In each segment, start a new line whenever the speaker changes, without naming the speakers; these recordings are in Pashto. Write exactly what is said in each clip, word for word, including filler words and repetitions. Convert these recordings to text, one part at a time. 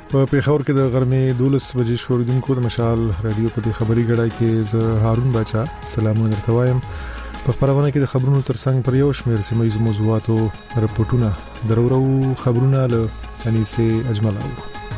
په پیښور کې د غرمې دولس بجې شوریدونکو د مشال رادیو په دې خبري غړای کې زه هارون بچا سلامونه درته وایم. په خبرونه کې د خبرونو ترڅنګ پر یو شمېر سیمه موضوعاتو رپورټونه درورو خبرونه له انیسه اجمل.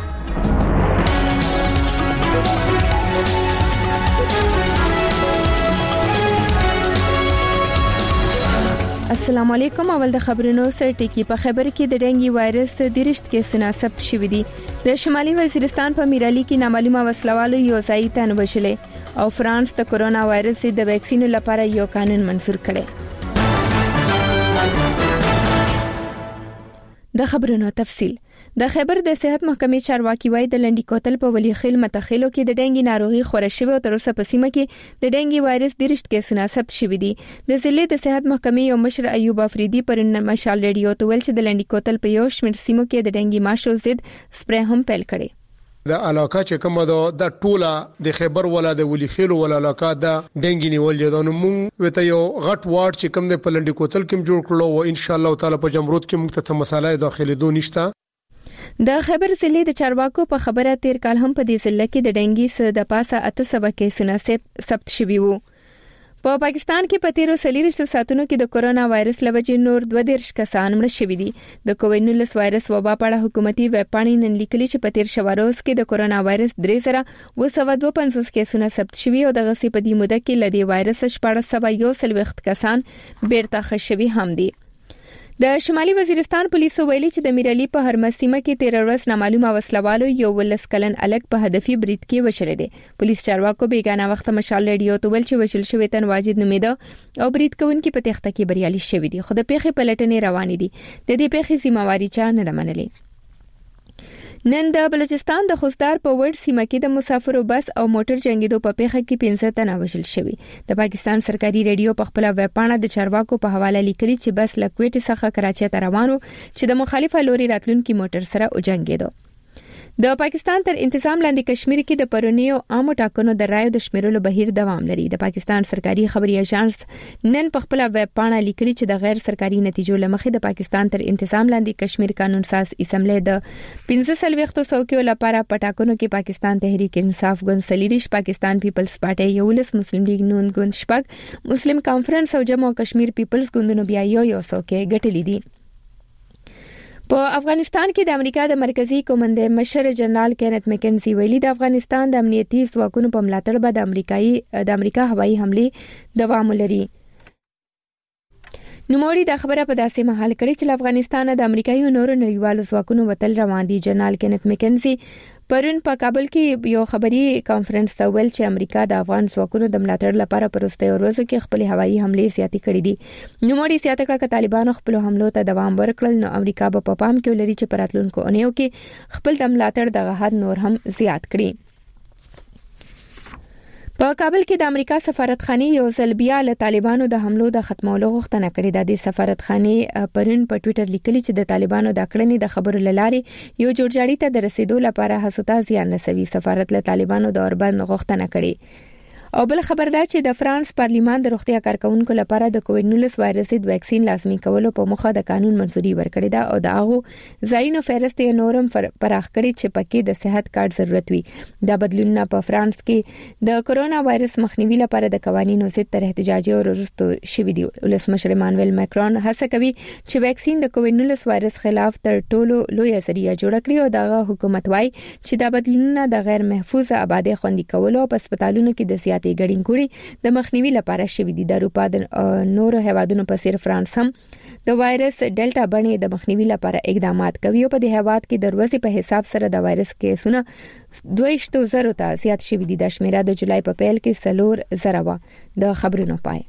السلام علیکم. اول د خبرونو سره ټکی په خبر کې د ډنګي وایرس د رښت کیسونه ثبت شوې دي. د شمالي وزیرستان په میرالي کې نامعلومه وسلوالو یو ځای ته نوښلې او فرانس د کورونا وایرس د ویکسین لپاره یو قانون منزور کړي. د خبرونو تفصیل. د خیبر د صحت محکمې چارواکي وایي د لنډی کوتل په ولی خیل متخیلو کې د ډنګي ناروغي خوره شوی او تر اوسه په سیمه کې د ډنګي وایرس د رښت کیسونه ثبت شوي دي. د ضلع د صحت محکمې یو مشر ایوب افریدي پر مشال ریډیو ته ویل چې د لنډی کوتل په یو شمېر سیمو کې د ډنګي ماشو ضد سپری هم پیل کړي.
د علاقه چې کومه ده د ټوله د خیبر ولا د ولی خیل ولا علاقه د ډنګي نیول دي. نو موږ وته یو غټ وارد چې کوم د پلنډي کوتل کې جوړ کړو او ان شاء الله تعالی په جمرود کې موږ ته مسالې داخلي دو نشته.
د خیبر ضلع د چارواکو په خبره تیر کال هم په دې ضلع کې د ډنګي څخه د پاسه اته سبا کیسونه ثبت شوي وو. په پا پاکستان کې په تیرو سلیریشتو ساتونو کې د کورونا وایرس لوجې نور دوه دیرش کسان مړ شوي دي. د کووډ نولس وایرس وبا په اړه حکومتي ویب پاڼې نن لیکلي چې په تیر شواروز کې د کورونا وایرس درې زره دوه سوه دوه پنځوس کیسونه ثبت شوي او د غسي په دې موده کې لدی وایرس شپږ سوه یو سلويخت کسان بیرته خښوي هم دي. د شمالي وزیرستان پولیسو ویلي چې د میرالي په هرمسیمه کې تیر ورځ نامعلومه وسلوالو یو ولس کلن الګ په هدفي برید کې وشل دي. پولیس چارواکو بیگانه وخت مشال ریډیو ته ویل چې وشل شوی تن واجد نومیده او برید کوونکي په تخته کې بریالي شوی دي. خو د پیښې پلټنې روانې دي. د دې پیښې ذمہواری چا نه منلې. نن د بلوچستان د خوستار په وړ سیمه کې د مسافرو بس او موټر جنگیدو په پیښه کې پنځه تنه وژل شوي. د پاکستان سرکاري ریډیو په خپل ویب پاڼه د چارواکو په حواله لیکلي چې بس له کوټې څخه کراچۍ ته روانو چې د مخالفه لوري راتلونکي موټر سره وجنګیدو. د پاکستان تر انتظام لاندې کشمیر کې د پرونیو عامو ټاکنو د رایو د شمیرلو بهیر دوام لري. د پاکستان سرکاري خبري اژانس نن په خپل ویب پاڼه لیکلي چې د غیر سرکاري نتیجو لمخې د پاکستان تر انتظام لاندې کشمیر قانون ساز اسمبلی د پنځه سلويختو څوکیو لپاره پټاکنو کې پاکستان تحریک انصاف ګوند سلیریش، پاکستان پیپلز پارټي یولس، مسلم لیگ نون ګوند شپږ، مسلم کانفرنس او جمع کشمیر پیپلز ګوندونو بیا یو یو څوکۍ ګټلې دي. په افغانستان کې د امریکا د مرکزی کمانډر مشر جنرال کینت مکنزي ویلي د افغانستان د امنیتي ځواکونو په ملاتړ به د امریکایي د امریکا هوایي حمله دوام لري. نوموړي د خبره په داسې مهال کړي چې افغانستان د امریکایي نورو نړیوالو ځواکونو وتل روان دي. جنرال کینت مکنزي پرون په کابل کې یو خبري کانفرنس ته ویل چې امریکا د افغان ځواکونو د ملاتړ لپاره پرسته ورځو کې خپل هوایي حمله زیاتې کړې دي. نوموړي زیاته کړه چې طالبانو خپل حملو ته دوام ورکړل نو امریکا به په پام کې ولري چې پراتلونکو اونیو کې خپل د ملاتړ دغه حد نور هم زیات کړي. په کابل کې د امریکا سفارتخانه یو ځل بیا له طالبانو د حملو د ختمولو غوښتنه کړې ده. د سفارتخانه پرون په ټوئیټر لیکلي چې د طالبانو د کړنې د خبرو لارې یو جوړجاړي ته د رسیدو لپاره هڅو ته زیان رسوي. سفارت له طالبانو د اوربند غوښتنه کړې. او بل خبر ده چې د فرانس پارلیمان د روغتیا کارکونکو لپاره د کووډ نولس وایرس د ویکسین لازمي کولو په مخه د قانون منځوري ورکړې ده او د هغه ځایونو فهرست یې نورم پراخ کړي چې پکې د صحت کارت ضرورت وي. دا بدلونونه په فرانس کې د کورونا وایرس مخنیوي لپاره د قوانینو ضد تر احتجاجي او وروستو شوي دي. ولسمشر مانویل ماکرون هڅه کوي چې ویکسین د کووډ نولس وایرس خلاف تر ټولو لوی ذریعہ جوړ کړي او دغه حکومت وايي چې دا بدلونونه د غیر محفوظه آبادی خوندي کولو او په هسپتالونو کې د زیاتې ګډینګوري د مخنیوي لپاره شوي دي. د اروپا د نورو هیوادونو په څیر فرانس هم د وایرس ډیلټا بڼې د مخنیوي لپاره اقدامات کوي او په دې هیواد کې د ورځې په حساب سره د وایرس کیسونه دوه شتو زرو ته زیات شوي دي. د شمیره د جولای په پیل کې سلور زره و. د خبرونو پای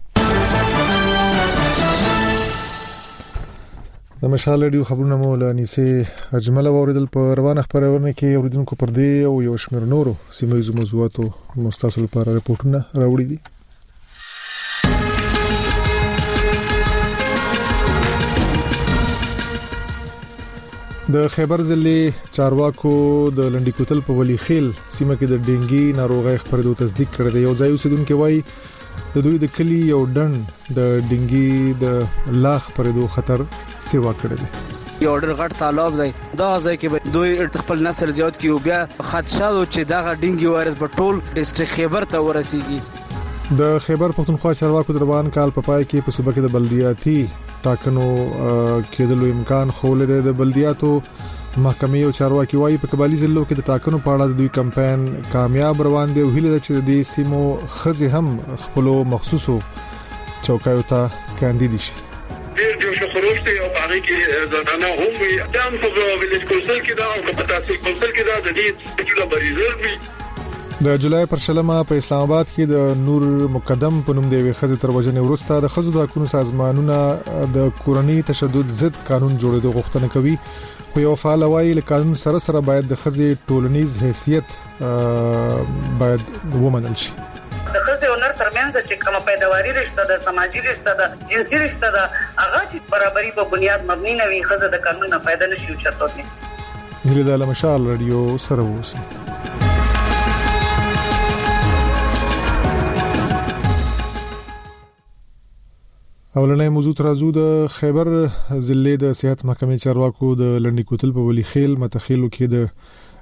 د مشال ریډیو خبرونه مو له انیسه اجمل اوریدل. په روانه خبرونه کې اوریدونکو پر دې او یو شمېر نورو سیمه موضوعاتو مستقل لپاره رپورټونه راوړي دي. د خیبر ضلع چارواکو د لنډی کوتل په ولی خیل سیمه کې د ډینګي ناروغي خبرېدو تصدیق کړی دی. یو ځای اوسیدونکو وایي د دوی د کلی یو ډن د ډینګي د لاخ پرېدو خطر سیوا کړی دی.
یو ډېر غټ تالاب دی دا ځای کې دوی خپل نسل زیات کیو بیا خدشه چې دا ډینګي وایرس په ټول ډیسټریکټ خیبر ته ورسیږي
د خیبر پختونخوا چارواکو دروان کال په پای کې په صوبه کې د بلدیاتي ټاکنو کېدلو امکان خولې د بلدیاتو محکمې او چارواکي وايي په قبالي ضلعو کې د ټاکنو په اړه د دوی کمپاین کامیاب روان دی او هیله ده چې د سیمو خځې هم خپل مخصوصو چوکیو ته کاندید شي.
ډېر جوش خروج دی او هغه کې ځانانه هم وي دا هم په ویلیج کونسل کې دا او په تاسیس کونسل کې دا د دې ټول بریزر وي.
د جولای پر شلمه په اسلام آباد کې د نور مقدم په نوم دی خځې تر وژنې وروسته د خځو د حقوقو سازمانونه د کورنۍ تشدد ضد قانون جوړېدو غوښتنه کوي. خو یو فعال وایي له قانون سره سره باید د خځې ټولنیز حیثیت باید ومنل شي.
د خځې او نر ترمنځ چې کومه پیداواري رشته ده سماجی رشته ده جنسي رشته ده هغه چې برابرۍ په بنیاد مبني نه وي خځه د قانون نه فائدہ نشي چتوي.
هله د مشال رادیو سره وسی. اولنې موضوع ترازو د خیبر ضلع د صحت محکمې چارواکو د لنډی کوتل په ولي خیل متخیلو کې د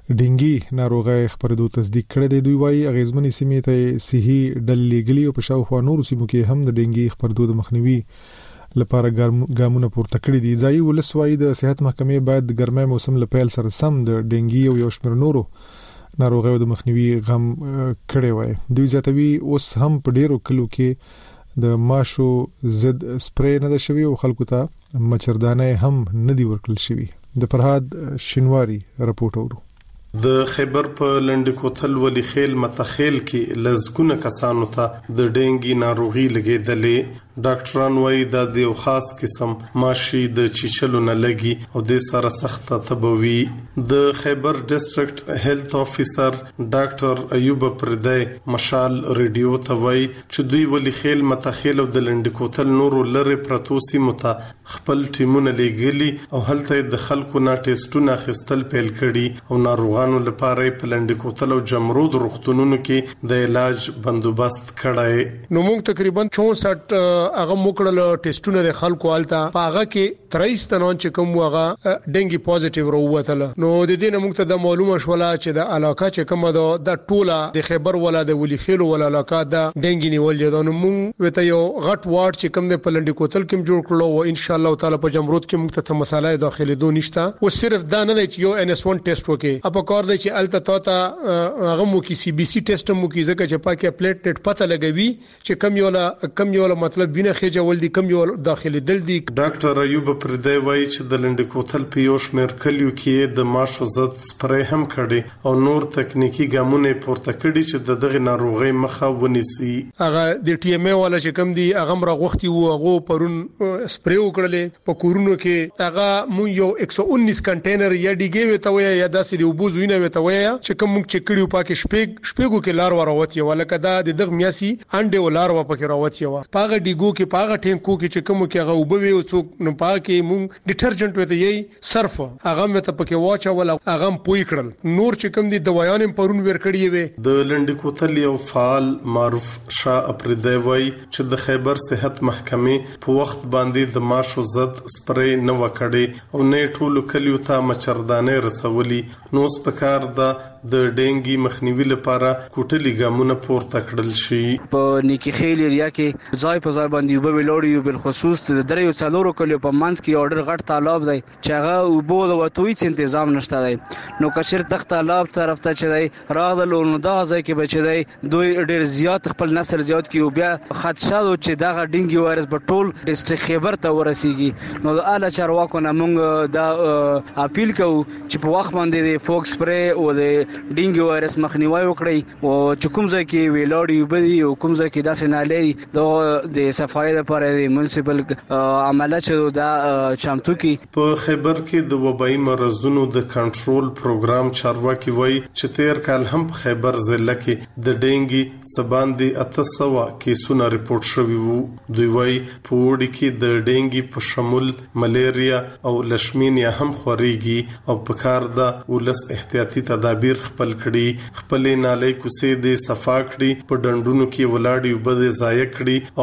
ډینګي ناروغي خبردو تصدیق کړی دی. دوی وايي اغیزمنې سیمې ته صحي ډلې ګلی او په شاوخوا نورو سیمو کې هم د ډینګي خبردو د مخنیوي لپاره ګامونه پورته کړی دي. ځای ولسوي د صحت محکمې باید د ګرمۍ موسم لپاره سره سم د ډینګي او یو شمېر نورو ناروغیو د مخنیوي غم کړی وای. دوی زیاتوي اوس هم په ډیرو کلو کې د ماشو ضد سپری نه ده شوی او خلکو ته مچردانه هم نه دی ورکل شوی. د فرهاد شینواری راپورټ اورو.
د خیبر په لنډ کوتل ولي خیل متخیل کې لزګونه کسانو ته د ډینګي ناروغي لګیدلې. ډاکټران وايي دا د یو خاص قسم ماشي د چیچلو نه لګي او د سره سخت تبوي. د خیبر ډیسټریکټ هیلث افیسر ډاکټر ایوب پردای مشال ریډیو ته وايي چې دوی ولي خیل متخیل او د لنډ کوتل نورو لری پروتوسی مت خپل ټیمونه لګیلي او هلته د خلکو نه ټیسټونه خستل پیل کړي او ناروغانو لپاره په لنډ کوتل او جمرود روغتونونو کې د علاج بندوبست کړای.
نو موږ تقریبا چونسठ هغه موکړل ټیسټونه د خلکو آلتا هغه کې تریس تنون چې کوم هغه ډینګي پوزټیو وروتل. نو د دې نه موږ ته د معلومه شولا چې د علاقه چې کوم د ټوله د خیبر ولا د ولي خیل ولا علاقه د ډینګي نیول دي. نو موږ وته یو غټ وارد چې کوم د پلنډي کوتل کې جوړ کړو او ان شاء الله تعالی په جمرود کې موږ ته مسالې داخلي دو نشته او صرف دا نه چې یو ان اس ون ټیسټ وکي اپ کار دی چې الته تا هغه مو کې سی بي سي ټیسټ مو کې ځکه چې پاکه پلیټلیټ پته لګوي چې کم یو لا کم یو مطلب بینه خېجول دي کم یو داخلي دل دي.
ډاکټر ایوب پردای وایي چې د لنډ کوتل په یو شمېر کلیو کې د ماشو ضد سپری هم کړي او نور تکنیکی ګامونه پورته کړي چې د دغه ناروغي مخه ونیسي.
هغه د ټي ام ای ولا چې کم دي هغه مرغوختي وو هغه پرون سپری وکړلې په کورونو کې هغه مو یو ایک سو انیس کنټینر یا ډیګي وته ویا یا داسې دی وبوزوینه وته ویا چې کوم چې کړیو پاکه شپږ شپږو کې لار وروتي ولکه دا د دغه میاسي انډه ولار و پکې راوتی و پاغه ډیګو کې پاغه ټینکو کې چې کوم کې هغه وبوي او څوک نو پاکه مونږ ډیټرجنټ وته یي صرف هغه مته پکې واچا ولا هغه پوي کړل نور چې کوم دي دوايان پرون ور کړی وي.
د لنډ کوتل یو فعال معروف شاه اپریدی وای چې د خیبر صحت محکمې په وخت باندې د ماشو ضد سپری نه وکړي او نه ټول کلیو ته مچردانه رسولي. نو سپکار د د ډینګي مخنیوي لپاره کوټلي ګامونه پورته کړل شي.
په نیکی خیل ایریا کې ځای په ځای باندې وب ویلوړي بل خصوص د دریو څلورو کلیو په منځ کې اورډر غټ تالاب دی چې هغه وبو د وټوي څ تنظیم نشته دی. نو کشر تخت تالاب طرف ته چې دی راغلو نو دا ځای کې بچی دی دوی ډیر زیات خپل نسل زیات کیو بیا خدشه چې دا ډینګي وایرس په ټول ډیسټریکټ خیبر ته ورسیږي. نو د اعلی چارواکو نه موږ دا اپیل کوو چې په وخت باندې د فوکس سپری او د ډینګي وایرس مخنیوي وکړي او چې کوم ځای کې ویلوړي وبدي او کوم ځای کې داسې نه لې د صفای لپاره د منسپل عمله چې دا چمتو کی.
په خیبر کې د وبایي مرزونو د کنټرول پروګرام چارواکي وایي چې تیر کال هم په خیبر ضلع کې د ډینګي سباندي اته سوه کیسونه ریپورت شوي وو. دوی وایي په وړي کې د ډینګي په شمول ملیریا او لشمینیا هم خوريږي او په کار د ولس احتیاطي تدابیر خپل کړي. خپل نالۍ کوڅې د صفا کړي په ډندونو کې ولاړی وبد ضایع کړي او پاکي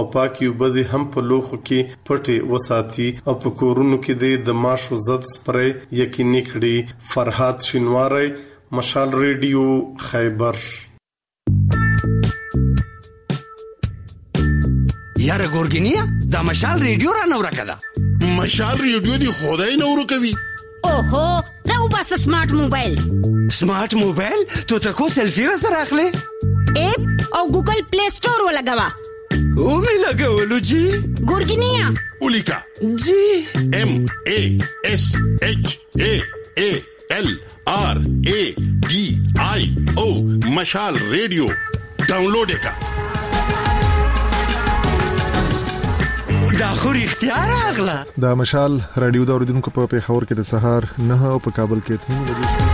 وبد هم په لوخو کې پټي وساتي او په کورونو کې د ماشو زد سپری یقیني کړي. فرحات شینواری، مشال ریډیو، خیبر.
یاره ګورګینیا دا مشال ریډیو را نور کړه.
مشال ریډیو دی خدای نور کوي.
اوهو راو بس سمارټ موبایل.
سمارټ موبایل ته تاسو سلفي را سره اخلي؟
اپ او ګوګل پلی سٹور ولګوا.
او می لګولو جی
ګورګینیا
اولیکا
جی
ام ا اس اچ ا ا ال آر ا ډي آی او مشال ریډیو ډاونلوډ کا.
دا خو اختیار اغلا.
دا مشال رادیو دا اوریدونکو په پیښور کې د سهار نه او په کابل کې تین بجې شو.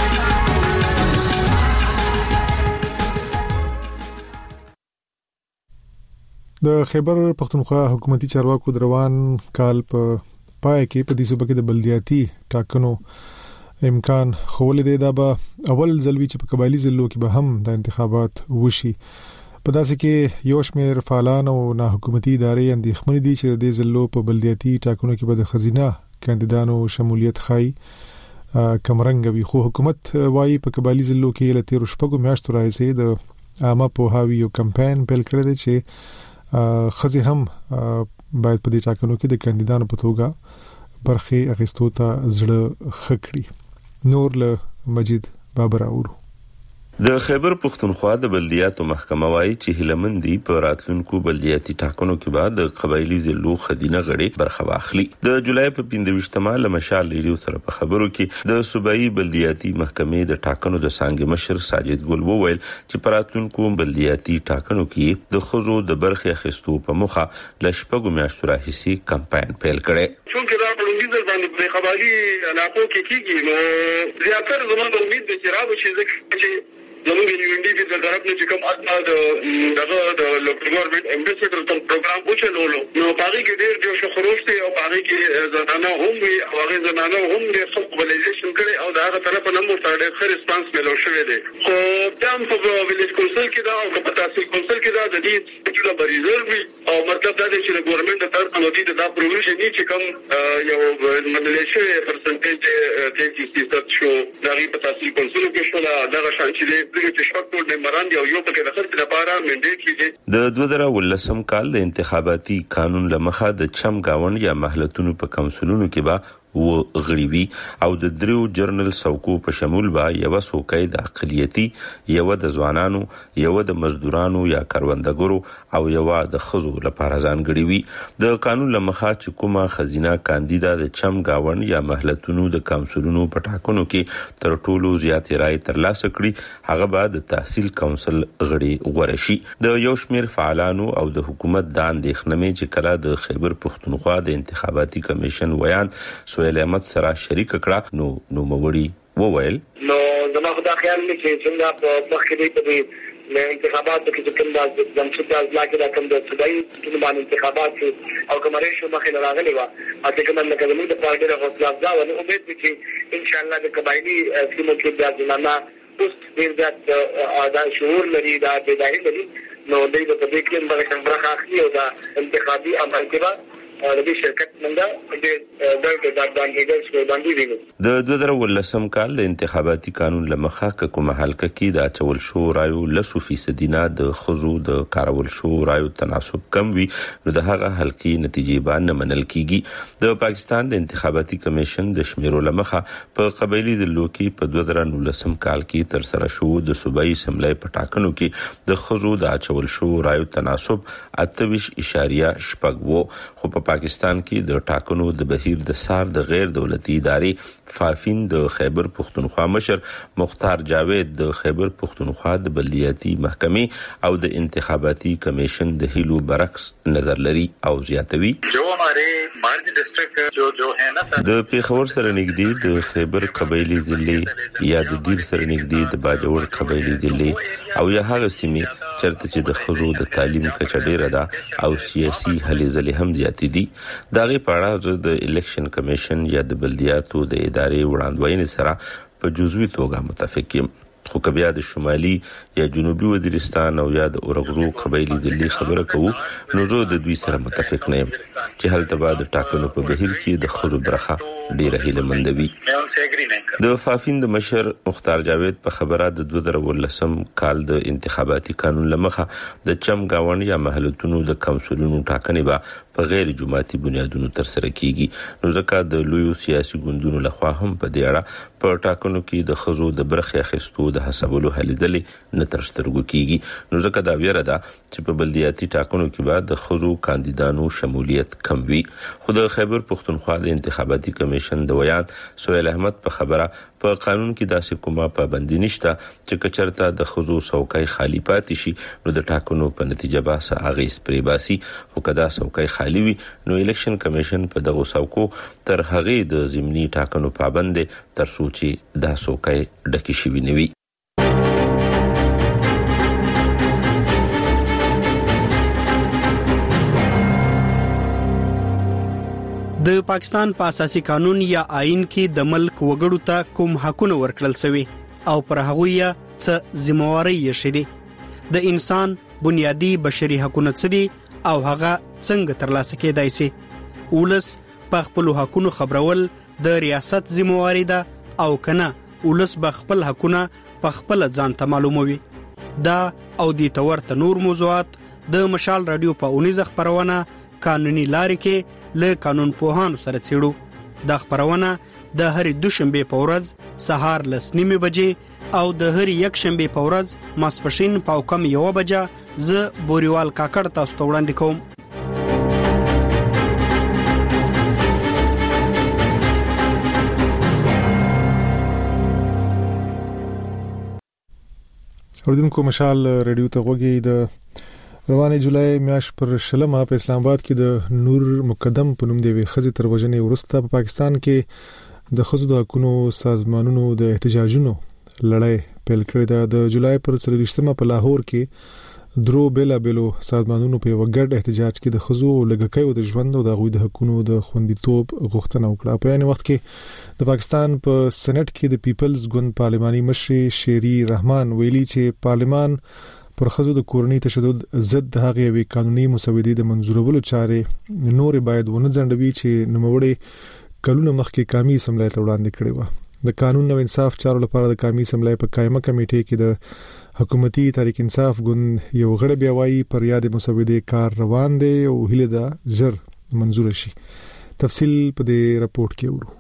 د خیبر پختونخوا حکومتي چارواکو دروان کال په پای کې په دې صوبه کې د بلدیاتي ټاکنو امکان خولې دی. دا به اول ځلوي چې په قبایلی ضلعو کې به هم د انتخابات وشي. په داسې کې یو شمېر فعالان او نه حکومتي ادارې اندېښمنې دي چې د ضلعو په بلدیاتي ټاکنو کې به د خزینه کاندیدانو شمولیت خای کمرنګ وي. خو حکومت وايي په قبایلی ضلعو کې لته رشپګو میاشتو راځي د عامه پوهاوی یو کمپاین پیل کړی دی چې خزي هم باید په دې ټاکنو کې د کاندیدانو په توګه برخه اخیستو ته زړه خکړي. نور له مجید بابر اورو.
د خیبر پختونخوا د بلدیاتو محکمه وايي چې هلمندي په راتلونکو بلدیاتي ټاکنو کې بعد د قبایلی ضلعو خدینه غړي برخه واخلي. د جولای په پنځه ویشتمه مشال ریډیو سره په خبرو کې د صوبایي بلدیاتي محکمې د ټاکنو د څنګه مشر ساجد ګل وویل چې په راتلونکو بلدیاتي ټاکنو کې د خزو د برخه اخیستو په مخه لشپګو میاشتو راهیسي کمپاین پیل کړي.
چونکه دا په لومړي باندې په قبایلی علاقو کې کیږي نو زیاتره زموږ امید د چرابو چې زموږ یونډي د طرف نه چې کوم اصلا د دغه د لوکل ګورنمنت امبیسډر تم پروګرام وچلولو نو پاره کې ډېر جوش خروج دی او پاره کې زنانه هم وي او هغه زنانه هم د خلق موبیلایزیشن کړي او دا هغه طرف نه مو ډېر ښه ریسپانس ملو شوی دی. خو تم په ویلیج کونسل کې دا او په تحصیل کونسل کې دا د دې ټول بریزر وي او مطلب دا دی چې د ګورنمنت طرف نه د دا پروویژن دي چې کوم یو مدلیشه پرسنټیج تینتي فیصد شو دا په تحصیل کونسل کې شو دا دا شان چې د دوه
زره ولسم کال د انتخاباتي قانون لمخه د چم گاون یا محلتونو په کونسلونو کې با و غړيوي او د دریو جرنل سوکو په شمول با یو سوکای د اقلیتی یو د ځوانانو یو د مزدورانو یا کاروندګرو او یو د خزو لپاره ځان غړيوي. د قانون لمخه چې کومه خزینه کاندیدا د چم گاون یا محلتونو د کونسلونو په ټاکنو کې تر ټولو زیات رائے ترلاسه کړي هغه بعد د تحصیل کونسل غړي غوړه شي. د یو شمیر فعالانو او د حکومت د اندېښنې چې کله د خیبر پختونخوا د انتخاباتي کمیشن ویان سویل احمد سره شریک کړه نو نو موري وویل
نو زما خدا خیال نه چې څنګه په مخکې په انتخاباتو کې کوم د جمهوریت د ځلاکې د کوم د صداي د باندې انتخابات او کومره شو مخې راغلي و اته کوم نه کوم د پارټي د خپل ځا او امید دي چې ان شاء الله د قبایلی سیمو کې د ځنانه اوس ډیر د ادا شعور لري دا بدایي لري نو د دې په دې کې موږ څنګه برخه اخلي او د انتخابي عمل کې د دې شرکت منګه د دغه د باندې د باندې دی.
د دوه زره ولسم کال د انتخاباتي قانون لمخه کومه حلقه کې د چول شو رایو لسو فیصد نه د خزو د کارول شو رایو تناسب کم وي نو د هغه حلقې نتیجې باندې منل کیږي. د پاکستان د انتخاباتي کمیشن د شمیرو لمخه په قبایلی ضلعو کې په دوه زره ولسم کال کې تر سره شو د صوبایي سملای په ټاکنو کې د خزو د چول شو رایو تناسب اتویش اشاریه شپږ وو. خو په پاکستان کې د ټاکنو د بهیر د سار د غیر دولتي ادارې فافین د خیبر پختونخوا مشر مختار جاوید د خیبر پختونخوا د بلدیاتي محکمې او د انتخاباتي کمیشن د هیلو برعکس نظر لري او زیاتوي
جو ہمارے مارج ډسټریکټ جو جو ہے نا
د پیښور سره نږدې د خیبر قبایلی ضلع یا د دیر سره نږدې د باجوړ قبایلی ضلع او یا هغه سیمې چرته چې د خزو د تعلیم کچه ډیره ده او سیاسي هلې ځلې هم زیاتې دي. دغه په اړه د الیکشن کمیشن یا د بلدیاتو د ادارې وړاندوینې سره په جزوي توګه متفق یم. خو کبیا د شمالي یا جنوبي وزیرستان او یا د اورغرو قبایلی دلی خبره کوو نو زه د دوی سره متفق نه یم چې هلته بعد ټاکنو په بهیر کې د خزو برخه ډیره هیله مندوي. د فافین د مشر مختار جاوید په خبره د دوه زره ولسم کال د انتخاباتي قانون لمخه د چم گاون یا محلتونو د کونسلونو ټاکنې به په غیر جماعتي بنیادونو تر سره کیږي نو ځکه د لویو سیاسي ګوندونو لخوا هم په دې اړه په ټاکنو کې د خزو د برخې اخیستو د حسابولو هلې ځلې نه تر سترګو کیږي نو ځکه دا ویره ده چې په بلدیاتي ټاکنو کې به د خزو کاندیدانو شمولیت کم وي. خو د خیبر پښتونخوا د انتخاباتي کمیشن د ویان سهیل احمد په خبره په قانون کې داسې کومه پابندي نشته چې کچرته د خزو څوکۍ خالی پاتې شي نو د ټاکنو په نتیجه به څه اغیز پرې باسي. خو کدا څوکۍ خالی وي نو الیکشن کمیشن په دغه څوکو تر هغې د ضمني ټاکنو پابند تر څو چې دا څوکۍ ډکې شوي نه وي.
د پاکستان په اساسي قانون یا آئین کې د ملک وګړو ته کوم حقونه ورکړل شوی او پر هغه یې څه ذمہواری یې شې د انسان بنیادی بشري حقونه څه دي او هغه څنګه ترلاسه کېدای شي. ولس په خپل حقونو خبرول د ریاست ذمہواری ده او کنه ولس به خپل حقونه په خپل ځان ته معلوموي. دا او د تورته نور موضوعات د مشال رادیو په اونیزه خبرونه قانوني لارې کې له قانون پوهانو سره څېړو. دا خبرونه د هرې دوشنبه په ورځ سهار لس نیمې بجې او د هرې یک شنبه په ورځ ماسپښین په کم یو بجه زه بوریوال کاکړ تاسو ته وړاندې کوم.
اوریدونکو مشال رادیو ته غوږی د روانه جولای میاشت پر شلمه په اسلام آباد کې د نور مقدم په نوم دی وی خزي تر وژنې ورسته په پاکستان کې د خزو د حقوقو سازمانونو د احتجاجونو لړۍ پیل کړې ده. د جولای پر څلوېښتمه په لاهور کې درو بیلا بیلو سازمانونو په وګړ احتجاج کې د خزو لګکیو د ژوند او د غوي د حقوقو د خوندیتوب غوښتنه وکړه. په یانه وخت کې د پاکستان په سېنات کې د پیپلز ګوند پارلماني مشر شيري رحمان ویلي چې پارلمان پر خزو د کورنۍ تشدد ضد هغه وی قانوني مسودې د منزورولو چارې نور باید ونه ځنډوي چې نوموړي کلونه مخکې قومي اسمبلی ته وړاندې کړي و. د قانون او انصاف چارو لپاره د قومي اسمبلی په قائمه کمیټې کې د حکومتي تحریک انصاف ګوند یو غړی بیا وایي پر یاد مسودې کار روان دی او هله دا زر منزور شي. تفصیل په دې راپورټ کې ورو.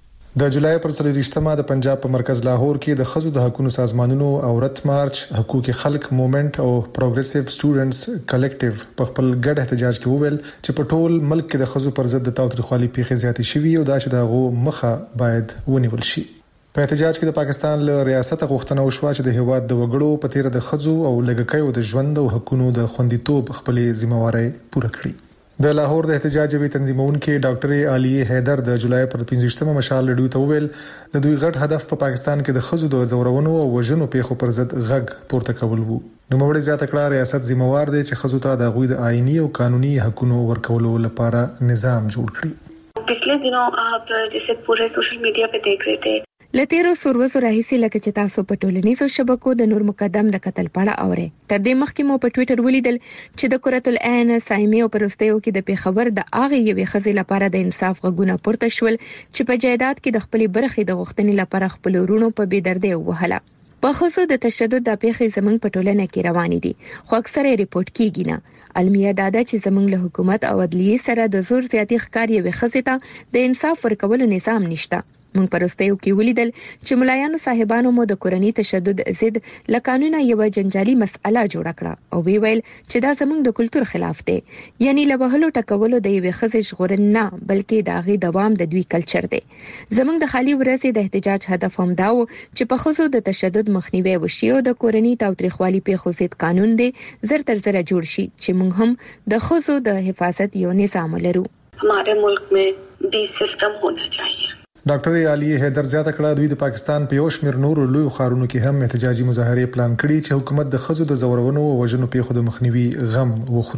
د جولای پر څلوېښتمه د پنجاب په مرکز لاهور کې د خزو د حقوقو سازمانونو اورت مارچ حقوق خلق موومېنټ او پروګریسیو سټوډنټس کلیکټیو په خپل ګډ احتجاج کې وویل چې په ټول ملک کې د خزو پر ضد د تاوتریخوالي پیښې زیاتې شوي او دا چې دغه مخه باید ونیول شي. په احتجاج کې د پاکستان له ریاست غوښتنه وشوه چې د هیواد د وګړو په تیر د خزو او لګکیو د ژوند او حقوقو د خوندیتوب خپلې ذمہواری پوره کړي. د لاهور د احتجاج وی تنظیمونکو ډاکټر عالیه حیدر د جولای پر پنځوستمه مشال رډیو ته ویل د دوی غټ هدف په پاکستان کې د خزو د زورونو او وژنو پیښو پر ضد غږ پورته کول وو. نو موږ زیاته کړه ریاست ذمہوار دی چې خزو ته د غوي د آئینی او قانوني حقوقو ورکولو لپاره نظام جوړ کړي.
पिछले दिनों आप जैसे पूरे सोशल मीडिया पे देख रहे थे
لتیرو سروزو راهیسي لکه چې تاسو په ټولنیزو شبکو د نور مقدم د قتل پاړه اوري. تر دې مخکې مو په ټوئیټر ولیدل چې د کورت العین سایمي او پرستیو کې د پیښور د اغه یوې خزي لپاره د انصاف غږونه پورته شول چې په جایداد کې د خپلې برخې د غوښتنې لپاره خپل ورونو په بيدردي وهله. په خصوص د تشدد د پیښې زمنګ په ټولنه کې روان دي خو اکثره ریپورت کیږي نه. المیه دادا چې زمنګ له حکومت او عدلیه سره د زور زیاتی ښکار یوې خزي ته د انصاف ورکولو نظام نشته. مونږ پرستیو کې ولیدل چې ملایانو صاحبانو مو د کورنۍ تشدد ضد له قانونه یو جنجالي مسأله جوړه کړه او وی ویل چې دا زموږ د کلچر خلاف دی. یعنی له وهلو ټکولو د یوې خزې ژغورل نه بلکې د هغې دوام د دوی کلچر دی. زموږ د خالي ورځې د احتجاج هدف هم دا و چې په خزو د تشدد مخنیوي وشي او د کورنۍ تاوتریخوالي پیښو ضد قانون دی زر تر زر جوړ شي چې موږ هم د خزو د حفاظت یو نظام لرو.
हमारे मुल्क में भी सिस्टम होना चाहिए.
ډاکټر عالیه حیدر زیاته کړه دوی د پاکستان په یو شمېر نورو لوی خارونو کې هم احتجاجي مظاهره پلان کړي چې حکومت د خزو د زورونو او وژنو پیښو د مخنیوي غم وخوري.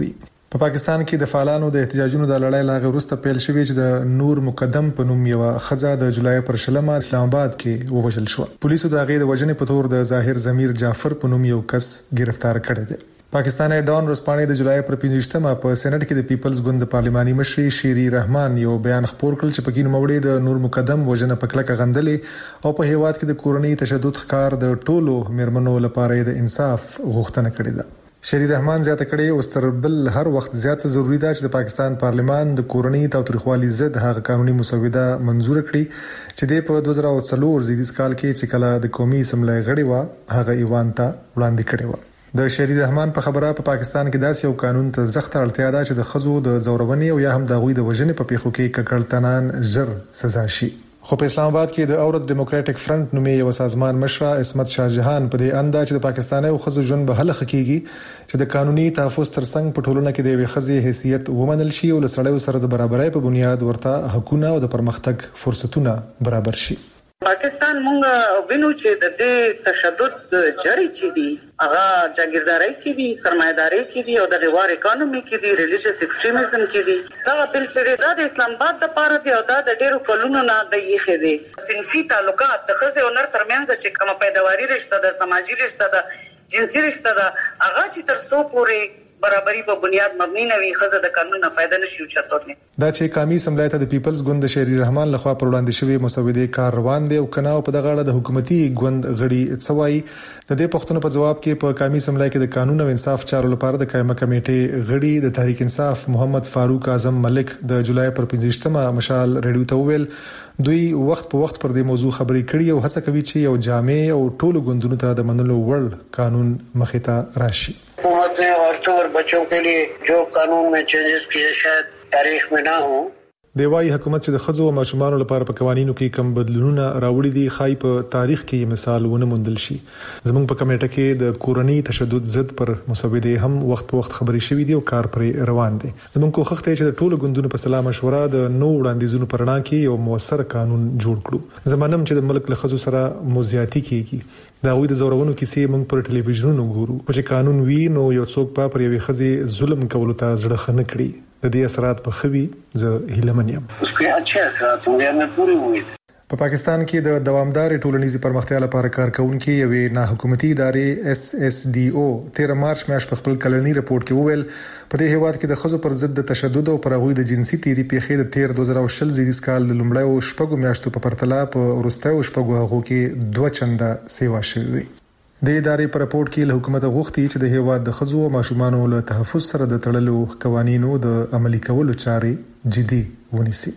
په پا پاکستان کې د فعالانو د احتجاجونو د لړۍ لاغه وروسته پیل شوې چې د نور مقدم په نوم یو خزه د جولای پر شلمه اسلام آباد کې ووژل شو. پولیسو د هغې د وژنې په تور د ظاهر ضمیر جعفر په نوم یو کس گرفتار کړی دی. پاکستان ډان روسپانې د جولای پر پنځمه په سېنات کې د پیپلز ګوند د پارلماني مشري شيري رحمان یو بیان خپور کړ چې پکې نوموړي د نور مقدم وژنه په کلکه غندلې او په هیواد کې د کورنۍ تشدد ښکار د ټولو مرمنو لپاره د انصاف غوښتنه کړې ده. شيري رحمان زیاته کړې او ستر بل هر وخت زیاته ضروری ده چې د پاکستان پارلمان د کورنۍ تاوتریخوالي ضد هغه قانوني مسوده منزور کړي چې د په دوه زره څلور زیږدیز کال کې چې کله د قومي اسمبلی غړي و هغه ایوان ته وړاندې کړي و. د شيري رحمان په خبره په پا پاکستان کې داسې یو قانون ته سخت اړتیا ده چې د خزو د زورونې او یا هم د غوي د وژنې په پیښو کې ککړتنان زر سزا شي. خو په اسلام آباد کې د اورد ډیموکراټک فرنٹ نومي یو سازمان مشره عصمت شاه جهان په دې انده چې د پاکستاني او خزو ژوند به هله خکېږي چې د قانوني تحفظ ترڅنګ په ټولنه کې د یوې خزې حیثیت ومنل شي او لسړیو سره د برابرۍ په بنیاد ورته حقوقونه او د پرمختګ فرصتونه برابر شي.
پاکستان مونږ وینو چې د دې تشدد جړې چې دي هغه جاګیرداري کې دي، سرمایداري کې دي او د غوار اکانومي کې دي، ریلیجیس ایکستریمزم کې دي. دا بل چې د اسلام آباد لپاره دی او دا د ډیرو کلونو نه د یخې دي. صنفي تعلقات د خزه او نر ترمنځ چې کومه پیداواري رشتہ ده، سماجی رشتہ ده، جنسي رشتہ ده، هغه چې تر څو پورې برابرۍ په بنیاد مبني نه وي خزه د قانون نه فائدہ نشي اوچتورنه.
دا چې قومي اسمبلی ته د پیپلز ګوند د شيري رحمان لخوا پر وړاندې شوی مسوده کار روان دی او کنه په دغه اړه د حکومتي ګوند غړي څوای د دې پښتنو په جواب کې په قومي اسمبلی کې د قانون او انصاف چارو لپاره د قائمه کمیټې غړي د تحریک انصاف محمد فاروق اعظم ملک د جولای پر پنځمه مشال ریډیو ته ویل دوی وخت په وخت پر دې موضوع خبرې کړي او هڅه کوي چې یو جامع او ټولو ګوندونو ته د منلو وړ قانون مخې ته راشي.
हुकूमत ने औरतों और बच्चों के लिए जो कानून में चेंजेस किए शायद तारीख में ना हो.
د وايي حکومت چې د خزو او ماشومان لپاره په قوانینو کې کم بدلونونه راوړي دي خای په تاریخ کې مثال ونه موندل شي. زموږ په کمیټه کې د کورنۍ تشدد ضد پر مسوده هم وخت په وخت خبرې شوې دي او کار پر روان دي. زموږ کوښښ ته چې د ټولو ګوندونو په سلا مشوره د نو وړاندیزونو پرنا کې یو موثر قانون جوړ کړو. زمونږ چې د ملک له خزو سره موزیاتی کیږي دا وې د زورونو کیسې موږ پر ټلویزیونونو ګورو چې قانون وی نو یو څوک په پر یوې خزې ظلم کولو ته زړه خنه کړي. د دې اثرات په خوي ز هیلمنیم
اس کې اچھا اثرات هغه مې پوری امید.
په پاکستان کې د دوامدار ټولنیزي پرمختیا لپاره کارکونکو یوې نه حکومتي ادارې اس اس ډي او تیر مارچ میاشت په خپل کلنی رپورت کې وویل په دې هیواد کې د خزو پر ضد د تشدد او پر هغوی د جنسي تیری پیښې د تیر دوه زره شل زیږدیز کال د لومړی او شپږو میاشتو په پرتله په ورستیو شپږو هغو کې دوه چنده سیوا شوې. د ادارې په رپورت کې له حکومت غوښتي چې د هیواد د خزو او ماشومانو له تحفظ سره د تړلو قوانینو د عملي کولو چارې جدي ونیسي.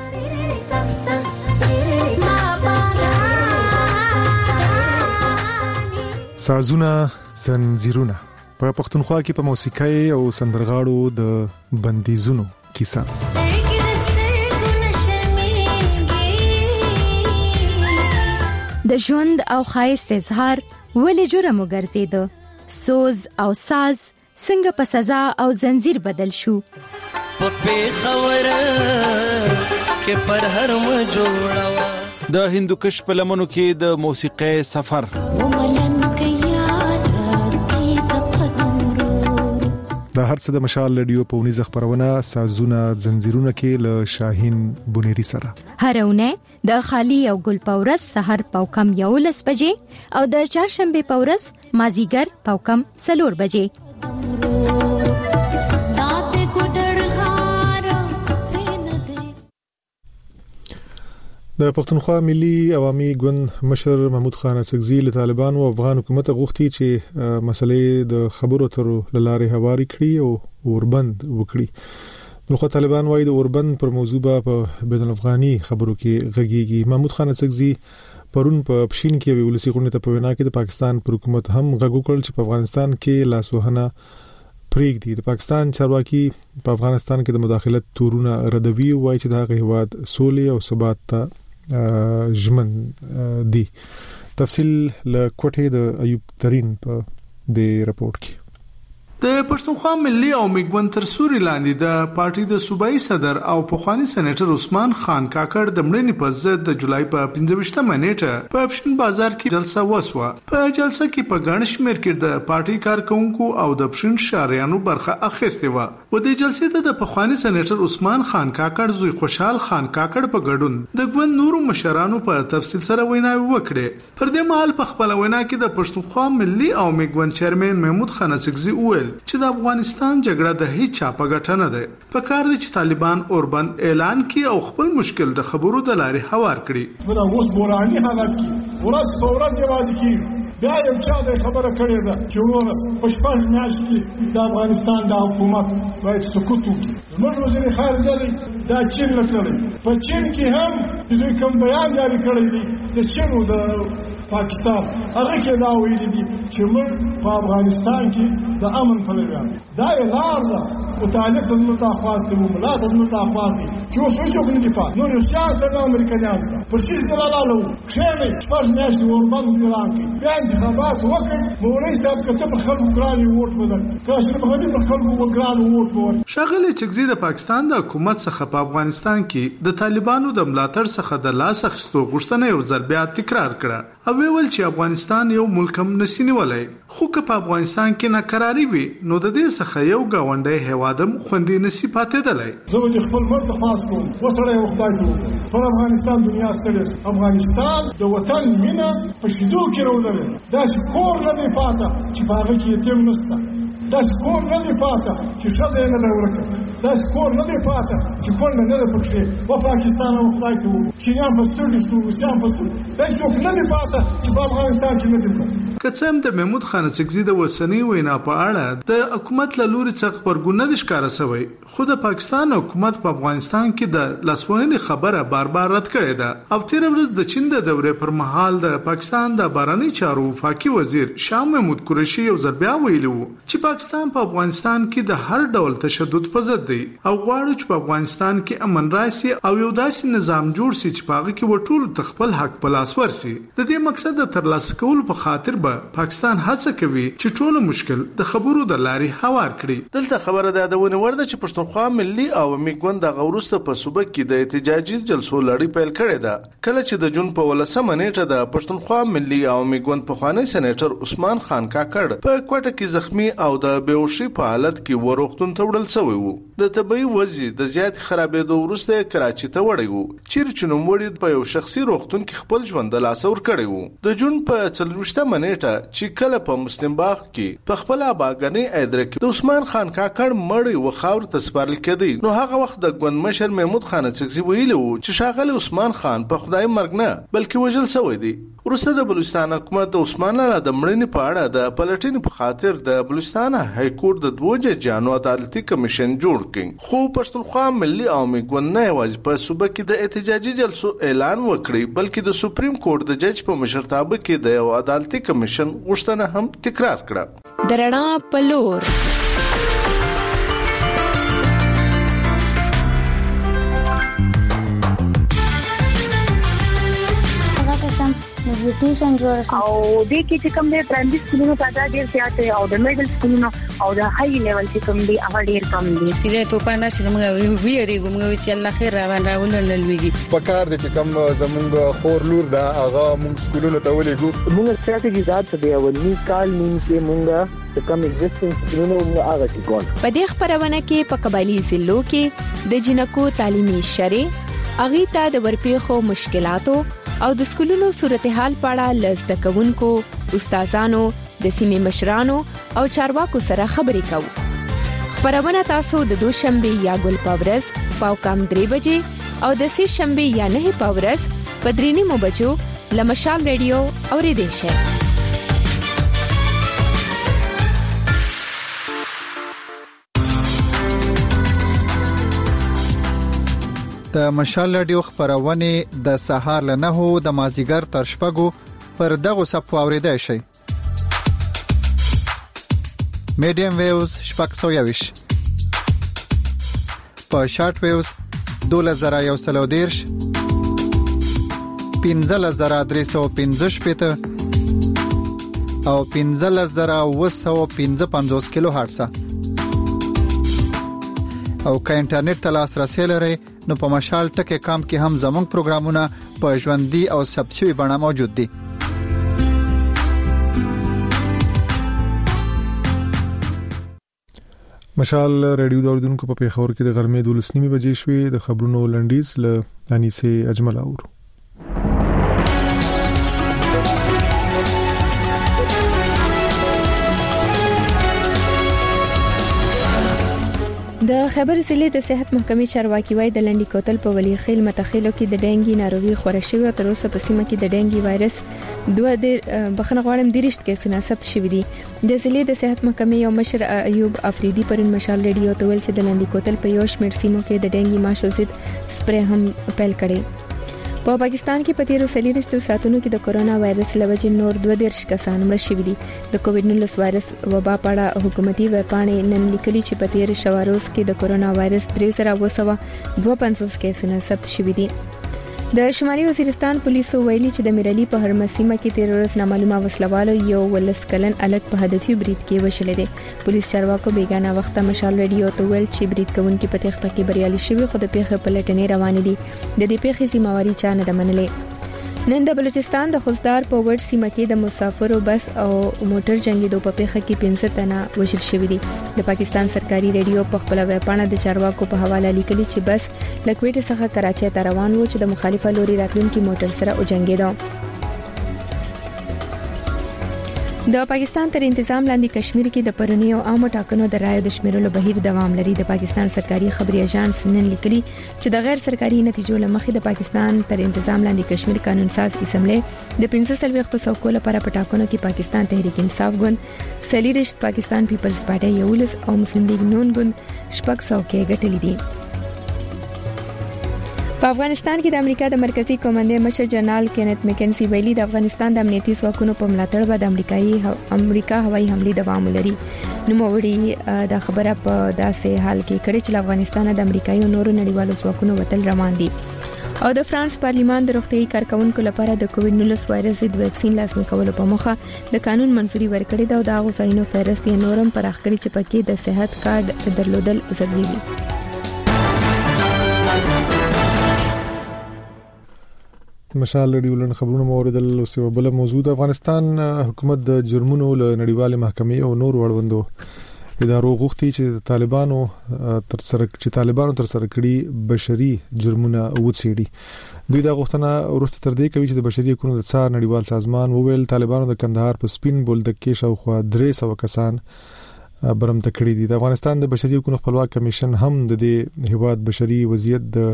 سازونه زنجیرونه په پښتونخوا کې په موسیقۍ او سندرغاړو د بندیزونو کیسه.
د ژوند او خایست اظهار ولې جرم وګرځیدو، سوز او ساز څنګه په سزا او زنجیر بدل شو.
په خبره کې پر هر م جوړوا
د هندوکش په لمنو کې د موسیقۍ سفر.
د هر څه د مشال رادیو په ونیزه خبرونه سازونه زنجیرونه کې له شاهین بونيري سره
هرونه د خالی او ګل پورس سحر پاوکم یولس بجې او د چهارشنبه پورس مازیګر پاوکم سلور بجې.
د پښتونخوا ملي عوامي ګوند مشر محمود خان اسکزي له طالبان او افغان حکومت غوښتي چې مسلې د خبرو ترو لارې هواري کړي او اوربند وکړي. بلخو طالبان وايي د اوربند پر موضوع په بین الافغاني خبرو کې غږیږي. محمود خان اسکزي پرون په پښین کې ولسی غونډه ته په وینا کې د پاکستان پر حکومت هم غږ وکړ چې په افغانستان کې لاسوهنه پریږدي. د پاکستان چارواکي په افغانستان کې د مداخلت تورونه ردوي وایي چې د هیواد سولې او ثبات ته ژمن دي. تفصیل له کوټې د ایوب ترين په د رپورت کې.
د پښتونخوا ملي او میګوند تر سوري لاندې د پارټي د صوبایي صدر او پخوانی سېنیټر عثمان خان کاکړ د مړینې په ضد د جولای په پنځه نیټه په اپشن بازار کې جلسه وسوه. په جلسه کې په ګڼ شمېر کې د پارټي کارکونکو او د اپشن شاریانو برخه اخیستې وه. و دې جلسې ته د پخوانی سېنیټر عثمان خان کاکړ زوی خوشحال خان کاکړ په ګډون د ګوند نورو مشرانو په تفصیل سره ویناوي وکړې. پر دې مهال په خپل وینا کې د پښتونخوا ملي او میګوند چیرمن محمود خان اڅکزي وویل چې د افغانستان جګړه د هیڅ چا په ګټه نه ده. په کار دي چې طالبان اوربند اعلان کړي او خپل مشکل د خبرو د لارې هوار کړي.
دا اوس بوراني حالت کې ورځ په ورځ یوازې کېږي. بیا یو چا د خبره کړې ده چې ورونه په شپږ میاشتې کې د افغانستان د حکومت باید سکوت وکړي. زموږ وزیر خارجه دی دا چین نه تللی. په چین کې هم چې دوی کوم بیان جاري کړی دی د چین او د پاکستان هغه کې دا ویلي دي چې موږ په افغانستان کې د امن پلویان دا یې لار ده. متعلق ته زموږ ته خواست دی ملا ته زموږ ته خواست دی چې اوس هیڅوک نه دي پاتې. نور یو سیاست د امریکایانو سره پر شي دلاله وو کښېنئ شپږ میاشتې اوربند اعلان کړي بیا انتخابات وکړئ. مولوي صاحب که ته پر خلکو ګران یې ووټ ودر که اشرف غني پر خلکو ګران ووټ ودر.
ښاغلی اڅکزي د پاکستان د حکومت څخه په افغانستان کې د طالبانو د ملاتړ څخه د لاس اخیستو غوښتنه یو ځل بیا تکرار کړه او ویل چې افغانستان یو ملک هم نشي نیولی. خو که په افغانستان کې ناکراري وي نو د دې څخه یو ګاونډی هیواد هم خوندي نشي پاتېدلی.
زه به خپل مرګ خلاص کوم وسړی او خدای ته وکړم. پر افغانستان دنیا ستړې. افغانستان د وطن مینه په شیدو کې راولري. داسې کور نه دی پاته چې په هغه کې یتیم نشته. داسې کور نه دی پاته چې ښځه یې نه ده ورکه. داسې کور نه دی پاته چې کونډه نه ده پکښې. و پاکستان او خدای ته وکړم. چینیان په سترګې شو روسیان په سترګې. داسې نه دی پاته چې په افغانستان کې نه دی پاته.
که څه هم د محمود خان اڅکزي د اوسنۍ وینا په اړه د حکومت له لوري څخه غبرګون نه دی ښکاره شوی، خو د پاکستان حکومت په افغانستان کې د لاسوهنې خبره بار بار رد کړې ده. او تېره ورځ د چین د دورې پر مهال د پاکستان د بهرنی چارو وفاقي وزیر شاه محمود قریشي یو ځل بیا ویلي وو چې پاکستان په افغانستان کې د هر ډول تشدد په ضد دی او غواړي چې په افغانستان کې امن راشي او یو داسې نظام جوړ شي چې په هغه کې وټول خپل حق په لاس ورسي. د دې مقصد د ترلاسه کولو په خاطر به پاکستان هڅه کوي چې ټول مشکل د خبرو د لارې هوار کړي.
دلته خبره ده د ونه ورده چې پښتونخوا ملي او میګوند د غورسته په صوبه کې د احتجاجي جلسو لړۍ پیل کړې ده. کله چې د جون په ولسمه نیټه د پښتونخوا ملي او میګوند پخوانی سېنیټر عثمان خان کاکړ په کوټه کې زخمی او د بیهوشي په حالت کې ورغتون ته وړل شوی وو. د طبي وضعیت د زیات خرابېدو وروسته کراچي ته وړی وو چیرې چې نوموړي په یو شخصي روغتون کې خپل ژوند د لاسه ورکړی وو. د جون په څلوېښتمه نیټه چې کله په مسلم باغ کې په خپل اباګنۍ ادره کې د عثمان خان کاکړ مړی و خاور ته سپارل کېدی، نو هغه وخت د ګوند مشر محمود خان اڅکزي ویلي وو چې ښاغلی عثمان خان په خدای مرګ نه بلکې وژل شوی دی. وروسته د بلوچستان حکومت د عثمان لالا د مړینې په اړه د پلټنې په خاطر د بلوچستان های کورټ د دوه ججانو عدالتي کمیشن جوړ کړ. خو پښتونخوا ملي او میګوند نه یوازې په صوبه کې د احتجاجي جلسو اعلان وکړي بلکې د سپریم کورټ د جج په مشرتابه کې د یو عدالتي کمیشن غوښتنه هم تکرار کړه.
د رڼا په لور
نیوټریشن جوړ شي او د کې چې کوم د پرایمري سکولونو تعداد ډیر زیات دی او د میډل سکولونو او د هاي لیول چې کوم دی هغه ډیر کم دی.
سیده ته په نشه موږ ویریږو موږ چې الله خیر روان راولل لويږي
په کار دي چې کوم زمونږ خور لور دا هغه موږ سکولونو ته ولېګو.
موږ ستراتیژي ذات دی او نیم کال نیم کې موږ کم ایگزیسټنس سکولونو موږ هغه کې کول.
په دې خبرونه کې په قبایلی ضلعو کې د جنکو تعلیمي شری اغي ته د ورپېخو مشکلاتو او د سکولونو صورتحال پاړه لزده کوونکو، استادانو، د سیمې مشرانو او چارواکو سره خبرې کوو. خبرونه تاسو د دوشنبه یا ګل پاورز پاو کم درې بجې او د سه شنبه یا نه پاورز په درې نیمو بجو لمشال ریډیو اوریدئ شئ.
د مشال رادیو خبرونه د سهار له نهو د مازیګر تر شپږو پر دغه صفو اوریدای شي. میډیم ویوز شپږ سوه یویش په شارټ ویوز دوله زره یو سل او دیرش پنځه زره درې سوه پنځه شپېته او پنځلس زره اوه سوه پنځه پنځوس کیلو هرتز. او که انټرنیټ ته لاسرسي لرئ نو په مشال ټکی کام کې هم زموږ پروګرامونه په ژوندۍ او ثبت شوي بڼه موجود دي.
مشال رادیو د اوریدونکو په پیښور کې د غرمې دولس نیمه بجې شوې. د خبرونو لنډیز له انیسه اجمل اورو.
د خبر ضلع د صحت محکمې چارواکي وایي د لنډی کوتل په ولی خیل متخیلو کې د ډینګي ناروغي خوره شوې او تر اوسه په سیمه کې د ډینګي وایرس دوه د بخنه غواړم دیرشت کیسونه ثبت شوي دي. د ضلع د صحت محکمې یو مشر ایوب افریدي پرون مشال ریډیو ته ویل چې د لنډی کوتل په یو شمېر سیمو کې د ډینګي ماشو ضد سپری هم پیل کړي. په پاکستان کې په تیرو څلوېښتو ساعتونو کې د کورونا وایرس لوجې نور دوه دیرش کسان مړ شوي دي. د کووډ نولس وایرس وبا په اړه حکومتي ویبپاڼې نن لیکلي چې په تیر شواروز کې د کورونا وایرس درې زره اوه سوه دوه پنځوس کیسونه ثبت شوي دي. د شمالي وزیرستان پولیسو ویلي چې د میرالي په هرمسیمه کې تیر ورځ نامعلومه وسلوالو یو ولس کلن الګ په هدفي برید کې وشلې دي. پولیس چارواکو بیگانه وخت مشال ریډیو ته ویل چې برید کوونکي په تخته کې بریالي شوی خو د پیښې په لټنې روان دي. د دې پیښې ذمہواری چا نه ده منلې. نن د بلوچستان د خوزدار په وړ سیمه کې د مسافرو بس او موټر جنگیدو په پیښه کې پنځه تنه وژل شوي دي. د پاکستان سرکاري ریډیو په خپل ویبپاڼه د چارواکو په حواله لیکلي چې بس لکويټ څخه کراچۍ ته روان و چې د مخالفه لوري راتلونکي موټر سره وجنګیدو. د پاکستان تر انتظام لاندې کشمیر کې د پرونیو عامه ټاکنو د رایو د شمیرلو بهیر دوام لري. د پاکستان سرکاري خبري اژانس نن لیکلي چې د غیر سرکاري نتیجو لمخې د پاکستان تر انتظام لاندې کشمیر قانون ساز اسمبلی د پنځه سلويختو څوکو لپاره په ټاکنو کې پاکستان تحریک انصاف ګوند، سلیریشت پاکستان پیپلز پارټي یولس او مسلم لیگ نون ګوند شپږ څوکۍ ګټلې دي. په افغانستان کې د امریکا د مرکزی کمانډر مشر جنرال کینت میکنزي ویلي د افغانستان د امنیتي ځواکونو په ملاتړ به د امریکایي امریکا هوایي حمله دوام لري. نو وړي دا خبره په داسې حال کې کړي چې افغانستان د امریکایي نورو نړیوالو ځواکونو وتل روان دي. او د فرانس پارلیمان د روغتيایي کارکونکو لپاره د کووډ نولس وایرس ضد ویکسین لازمي کولو په موخه د قانون منځوري ورکړې ده او دا غوښتنو فهرست یې نورم پراخ کړي چې پکې د صحت کارت درلودل ضروري دي.
مشال ریډیو لن خبرونه موردل او سیو بل موضوع د افغانستان حکومت د جرمونو له نړیواله محکمې او نور وړوندو ادارو غوښتي چې طالبانو تر سره چې طالبانو تر سره کړي بشري جرمونه وڅېړي. دوی دا غوښتنه ورسته تر دې کوي چې د بشري حقوقو د څار نړیوال سازمان وویل طالبانو د کندهار په سپین بولدک کې شاوخوا درې سوه کسان برمته کړي دي. د افغانستان د بشري حقوقو خپلواک کمیشن هم د دې هیواد بشري وضعیت د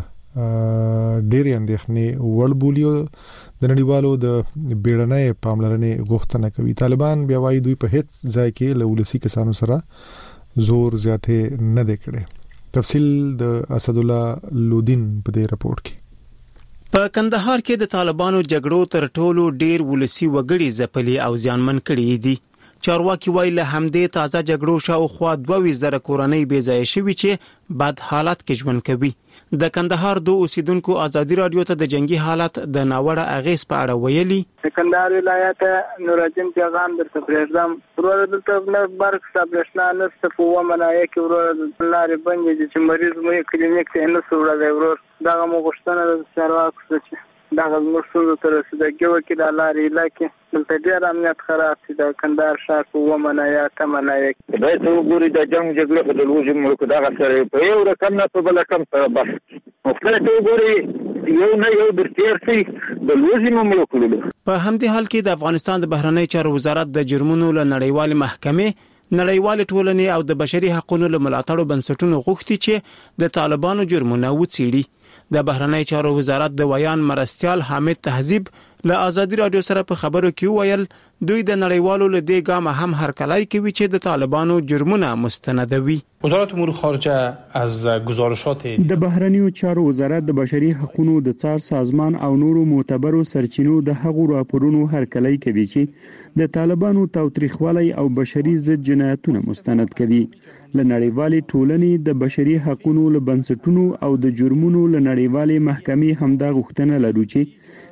ډېرې اندېښنې وړ بولی او د نړیوالو د بیړنۍ پاملرنې غوښتنه کوي. طالبان بیا وايي دوی په هیڅ ځای کې له ولسی کسانو سره زور زیاتې نه دی کړی. تفصیل د اسد الله لودین په دې رپورت کې.
په کندهار کې د طالبانو جګړو تر ټولو ډیر ولسی وګړي ځپلي او ځانمن کړي دي. چارواکي وایي له همدې تازه جګړو شاوخوا دوه زره کورنۍ بې ځای شوي چې بد حالت کې ژوند کوي. د کندهار دو اوسیدونکو ازادي رادیو ته د جنگي حالت د ناوړه اغیز په اړه ویلي.
د کندهار ولایت نورالدین پیغام درته پرېږدم ورور دلته نه برق سابلشنا نشته په ومنایه کې ورور لارې بندې دي چې مریض مو کلینیک ته نه سوړه ورور دغه مو غوښتنه د چارواکو څخه دغه مرسوم تر رسیدګي وکیل لارې علاقې دلته ډېر امنیت خراب دي. د کندهار ښار په ومنایه تمنایه
دا څو ګوري د جنگ جګړه په دلوجه ملک دغه سره په یو رقم نه په بل رقم سره بس مختلف ګوري یو نه یو د تیرسي د لوزي مملوک لري.
په همدې حال کې د افغانستان د بهرنی چارو وزارت د جرمونو له نړیوال محکمې نړیوال ټولنې او د بشري حقوقو له ملاتړو بنسټونو غوښتي چې د طالبانو جرمونه وڅېړي. د بهرنی چارو وزارت د ویان مرستيال حامد تهذیب له آزادی رادیو سره په خبرو کې ویل دوی د نړیوالو له دې ګامه هم هرکلی کوي چې د طالبانو جرمونه مستندوي.
وزارت امور خارجه از گزارشات
د بهرنیو چارو وزارت د بشري حقوقو د څار سازمان او نورو معتبرو سرچینو د هغو راپورونو هرکلی کوي چې د طالبانو تاوتریخوالی او بشري ضد جنایتونه مستند کوي. له نړیوالې ټولنې د بشري حقوقو له بنسټونو او د جرمونو له نړیوالې محکمې همدا غوښتنه لرو چې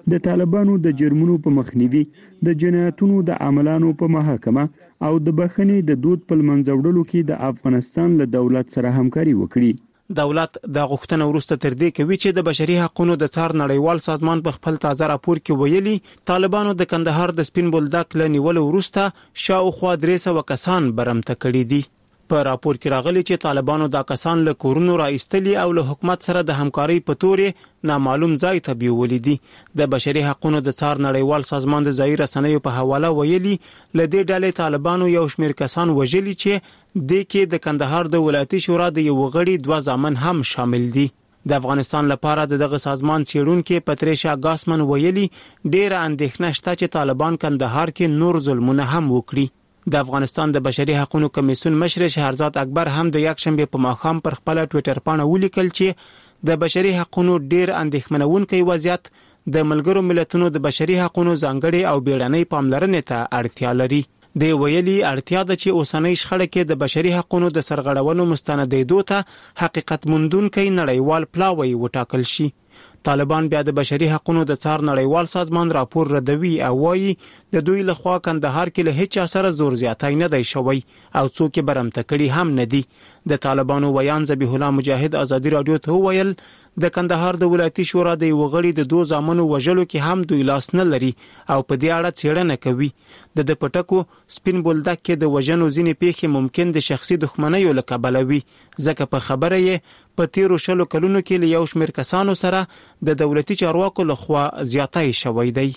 د طالبانو د جرمونو په مخنیوي، د جنایتونو د عملانو په محاکمه او د بخښنې د دود په منځوړلو کې د افغانستان له دولت سره همکاري وکړي.
دولت د غوښتنه وروسته تر دې کوي چې د بشري حقوقو د څار نړیوال سازمان په خپل تازه راپور کې ویلي طالبانو د کندهار د سپین بولدک له نیولو وروسته شاوخوا درې سوه کسان برمته کړي دي. په راپور کې راغلي چې طالبانو دا کسان له کورونو راایستلي او له حکومت سره د همکارۍ په تورې نامعلوم ځای ته بیولي دي. د بشري حقوقو د څار نړیوال سازمان د ځایي رسنیو په حواله ویلي ل دې ډلې طالبانو یو شمېر کسان وژلي چې د کې د کندهار د ولایتي شورا د یو غړي دوه ځامن هم شامل دي. د افغانستان لپاره دغه سازمان چیرونکو پتریشا ګاسمن ویلي ډېر اندېښنه شته چې طالبان کندهار کې نور ظلمونه هم وکړي. د افغانستان د بشري حقوقو کمیسیون مشر شهرزاد اکبر هم د یک شنبه په ماښام پر خپل ټوئیټر باندې ولیکل چې د بشري حقوقو ډیر اندېښمنونکي وضعیت د ملګرو ملتونو د بشري حقوقو ځانګړي او بیړنۍ پاملرنې ته اړتیا لري. د ویلي اړتیا ده چې اوسنۍ شخړه کې د بشري حقوقو د سرغړونو مستندېدو ته حقیقت موندونکي نړیوال پلاوی وټاکل شي. طالبان بیا د بشري حقوقو د څار نړیوال سازمان راپور ردوي او وايي د دوی لخوا کندهار کې له هیڅ سره زور زیاتی نه دی شوی او څوک برمته کړي هم نه دي. د طالبانو ویان ذبیح الله مجاهد ازادي رادیو ته ویل د کندهار د ولایتي شورا د یو غړي د دوه ځامنو وژلو کې هم دوی لاس نه لري او په دې اړه څېړنه کوي. د د پټکو سپین بولدک کې د وژنو ځینې پیښې ممکن د شخصي دښمنیو له کبله وي ځکه په خبره یې په تیرو شلو کلونو کې له یو شمېر کسانو سره د دولتي چارواکو لخوا زیاتی شوی دی.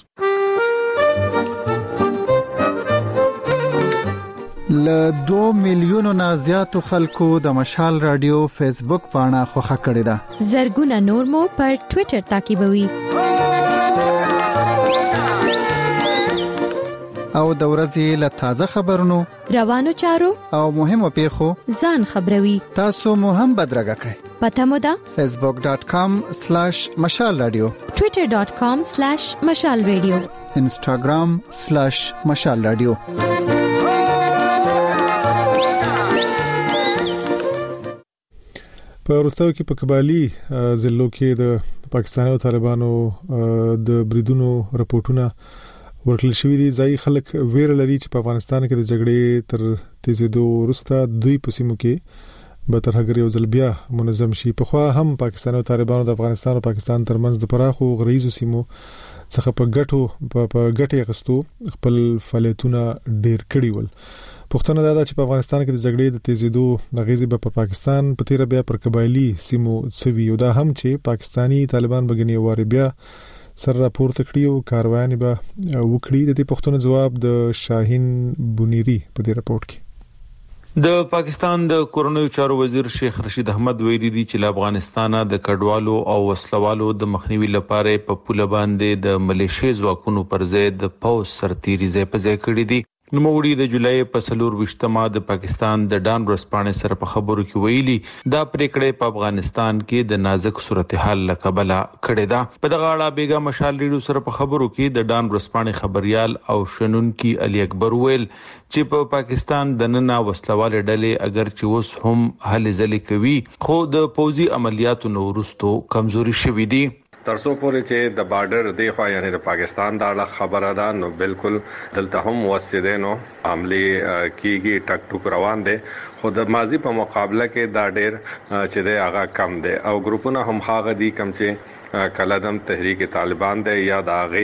ل دوه میلیونو نه زیاتو خلکو د مشال رادیو فیسبوک پاڼه خوښه کړې ده.
زرګونه نور مو پر ټوئیټر تعقیبوي.
او د ورځې له تازه خبرونو،
روانو چارو
او مهمو پیښو
ځان خبروي.
تاسو مو هم بدرګه کړئ.
پته مو ده
facebook dot com slash mashal radio،
twitter dot com slash mashal radio،
instagram slash mashal radio.
په وروستیو کې په قبالي ضلعو کې د پاکستاني او طالبانو د بریدونو راپورټونه ورکړل شوې دي. ځای خلک ویره لري چې په افغانستان کې د جګړې تر تیزېدو وروسته دوی په سیمو کې به تر هغه یو ځل بیا منظم شي. په خو هم پاکستاني او طالبانو د افغانستان او پاکستان ترمنځ د پراخو غریزو سیمو څخه په ګټو په ګټې غستو خپل فعالیتونه ډیر کړي ول. پښتنه دا چې په افغانستان کې د جګړې د تیزېدو غږیزي په پاکستان په تیر بیا پر قبایلی سیمو څوي او دا هم چې پاکستانی طالبان بګنی واره بیا سر راپورته کړی او کاروانی به وکړي. د دې پښتنه جواب د شاهین بونيري په دې راپورټ کې.
د پاکستان د کورنیو چارو وزیر شیخ رشید احمد ویلي دي چې له افغانستان د کډوالو او وسلوالو د مخنیوي لپاره په پوله باندې د ملیشي ځواکونو پر ضد د پوز سرتیري ځای په ځای کړی دي. نوموړي د جولای په څلور ویشتمه د پاکستان د ډان ورسپانې سره په خبرو کې ویلي دا پریکړه په افغانستان کې د نازک صورتحال لکبله کړې ده. په دغه اړه بیګا مشال ریډیو سره په خبرو کې د ډان ورسپانې خبريال او شنونکي علي اکبر ویل چې په پاکستان د نننه وسلواله ډلې اگر چې اوس هم هلې ځلې کوي خو د پوځي عملیاتو نو وروسته کمزوري شوې دي.
ترڅو پورې چې د بارډر دی خو یعنی د پاکستان دا خبره ده نو بالکل دلته هم وسیدنو عملی کیږي ټک ټوک روان دي خو د ماضی په مقابله کې دا ډېر چې دی هغه کم دي او ګروپونه هم هغه دي کم چې کلادم تحریک طالبان دی یا د هغه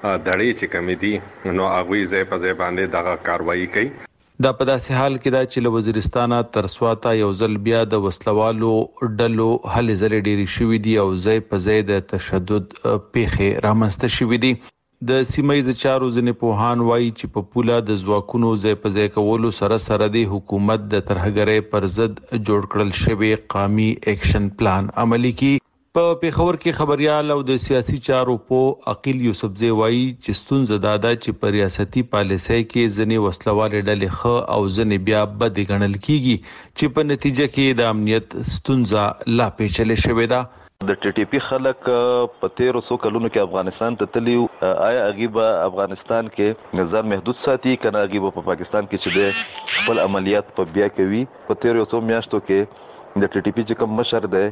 دړې چې کمی دي نو هغه ځای په ځای باندې دغه کاروایی کوي.
دا په داسې حال کې دا چې له وزیرستانه تر سواته یو ځل بیا د وسلوالو ډلو هلې ځلې ډېری شوې دي او ځای په ځای د تشدد پیښې رامنځته شوې دي. د سیمایي چارو ځنې پوهان وایي چې په پوله د ځواکونو ځای په ځای کولو سره سره د حکومت د ترهګرۍ پر ضد جوړ کړل شوی قومي اکشن پلان عملي کی. په پیښور کې خبريال او د سیاسي چارو په عقیل یوسفزئی وایي چې ستونزه دادا چې په ریاستي پالیسۍ کې ځنې وسلواله ډلې خ او ځنې بیا بد غنل کیږي چې په نتیجه کې د امنیت ستونزه لا پیچلې شوې ده.
د ټي ټي پی خلک په تیرو څو کلونو کې افغانستان ته تلیو آیا غیبه افغانستان کې نظام محدود ساتي کنه غیبه په پاکستان کې چې د خپل عملیات په بیا کوي. په تیرو څو میاشتو کې د ټي ټي پی چې کوم مشر دی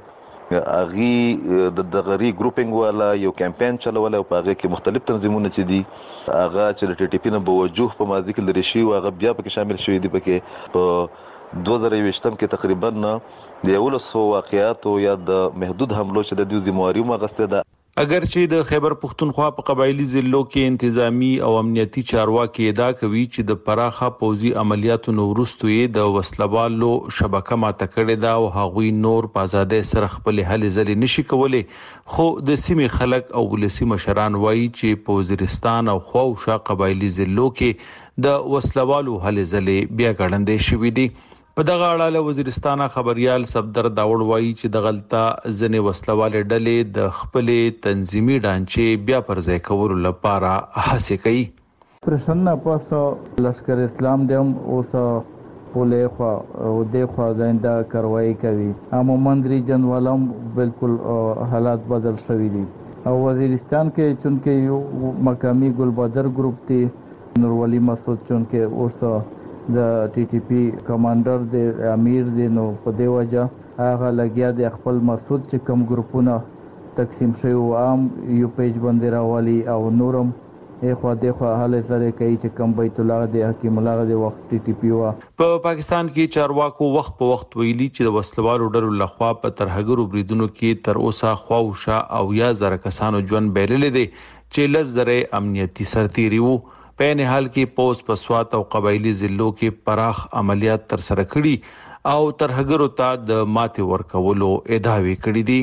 اغي د دغری ګروپینګ والا یو کمپاین چلول او هغه کې مختلف تنظیمونه چې دي هغه چې د ټي ټي پی نه بوجوه په ماضي کې لري شي او هغه بیا پکې شامل شوی دي پکې په دوه زره یوولسم کې تقریبا د یولسو واقعاتو یا د محدود حملو چې د دوی ذمہواری مغسته ده.
اگر چې د خیبر پختونخوا په قبایلی ضلعو کې انتظامی او امنیتي چارواکي ادعا کوي چې د پراخه پوځي عملیاتو نو وروسته د وسلوالو شبکه ماته کړې ده او هغوی نور په آزادۍ سره خپل هلې ځلې نشي کولای، خو د سیمې خلک او ولسی مشران وایي چې په وزیرستان او خواوشا قبایلی ضلعو کې د وسلوالو هلې ځلې بیا ګړندې شوې دي. په دغه اړه له وزیرستان خبريال صفدر داوړ وایي چې د غلطه ځنې وسلواله ډلې د خپل تنظیمي ډانچې بیا پر ځای کولو لپاره هڅه کوي.
پرشن پاس لشکر اسلام دیم اوس پوله خو او د خو زنده کاروایی کوي. عموما ریجن ولهم بالکل حالات بدل شوي دي او وزیرستان کې چونکه یو مقامی ګلبدر ګروپ دی نور ولی مسعود چونکه اوس د ټي ټي پی کمانډر د امیر دی نو په دی وجه هغه لګیا د خپل مسعود چې کوم ګروپونه تقسیم شوی او عام یو پیج باندې راوالي او نورم اخوا دغه حالت لري کوي چې کوم بیت الله د حکیم الله د وخت ټي ټي پی وا
په پاکستان کې چارواکو وخت په وخت ویلي چې د وسلوالو ډلو لخوا په ترهګرو بریدونو کې تر اوسه خواوشا او یا زره کسانو ژوند بایللې دي چې لزره امنیتي سرتيري وو. په نه حال کې پوس په سوات او قبایلی ضلعو کې پراخ عملیات تر سره کړي او ترهګرو ته د ماتې ورکولو ادعاوې کړې دي.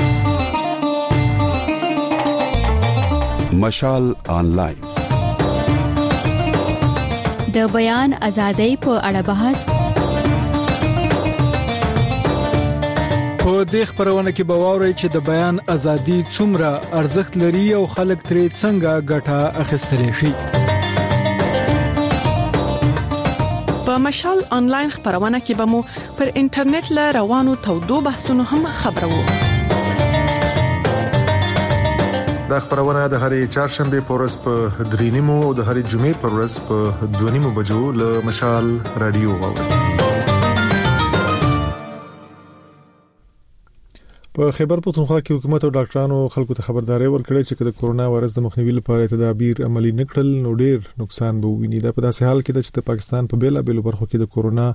مشال آنلاین
د بیان ازادۍ په اړه بحث.
په دې خبرونه کې به واورئ چې د بیان ازادي څومره ارزښت لري او خلک ترې څنګه ګټه اخیستلی شي.
په مشال آنلاین خبرونه کې به مو پر انټرنیټ ل روانو تودو بحثونو هم خبرو.
دا خبرونه د هرې چهارشنبه پورس په درینیمو او د هرې جمعې پورس په دونیمو بجو له مشال رادیو واورئ. په خیبر پختونخوا کې حکومت او ډاکټرانو خلکو ته خبرداري ورکړې چې د کورونا وایرس د مخنیوي لپاره تدابیر عملي نکړل نو ډېر نقصان به وویني. دا په داسې حال کې چې د پاکستان په بیلا بیلو برخو کې د کورونا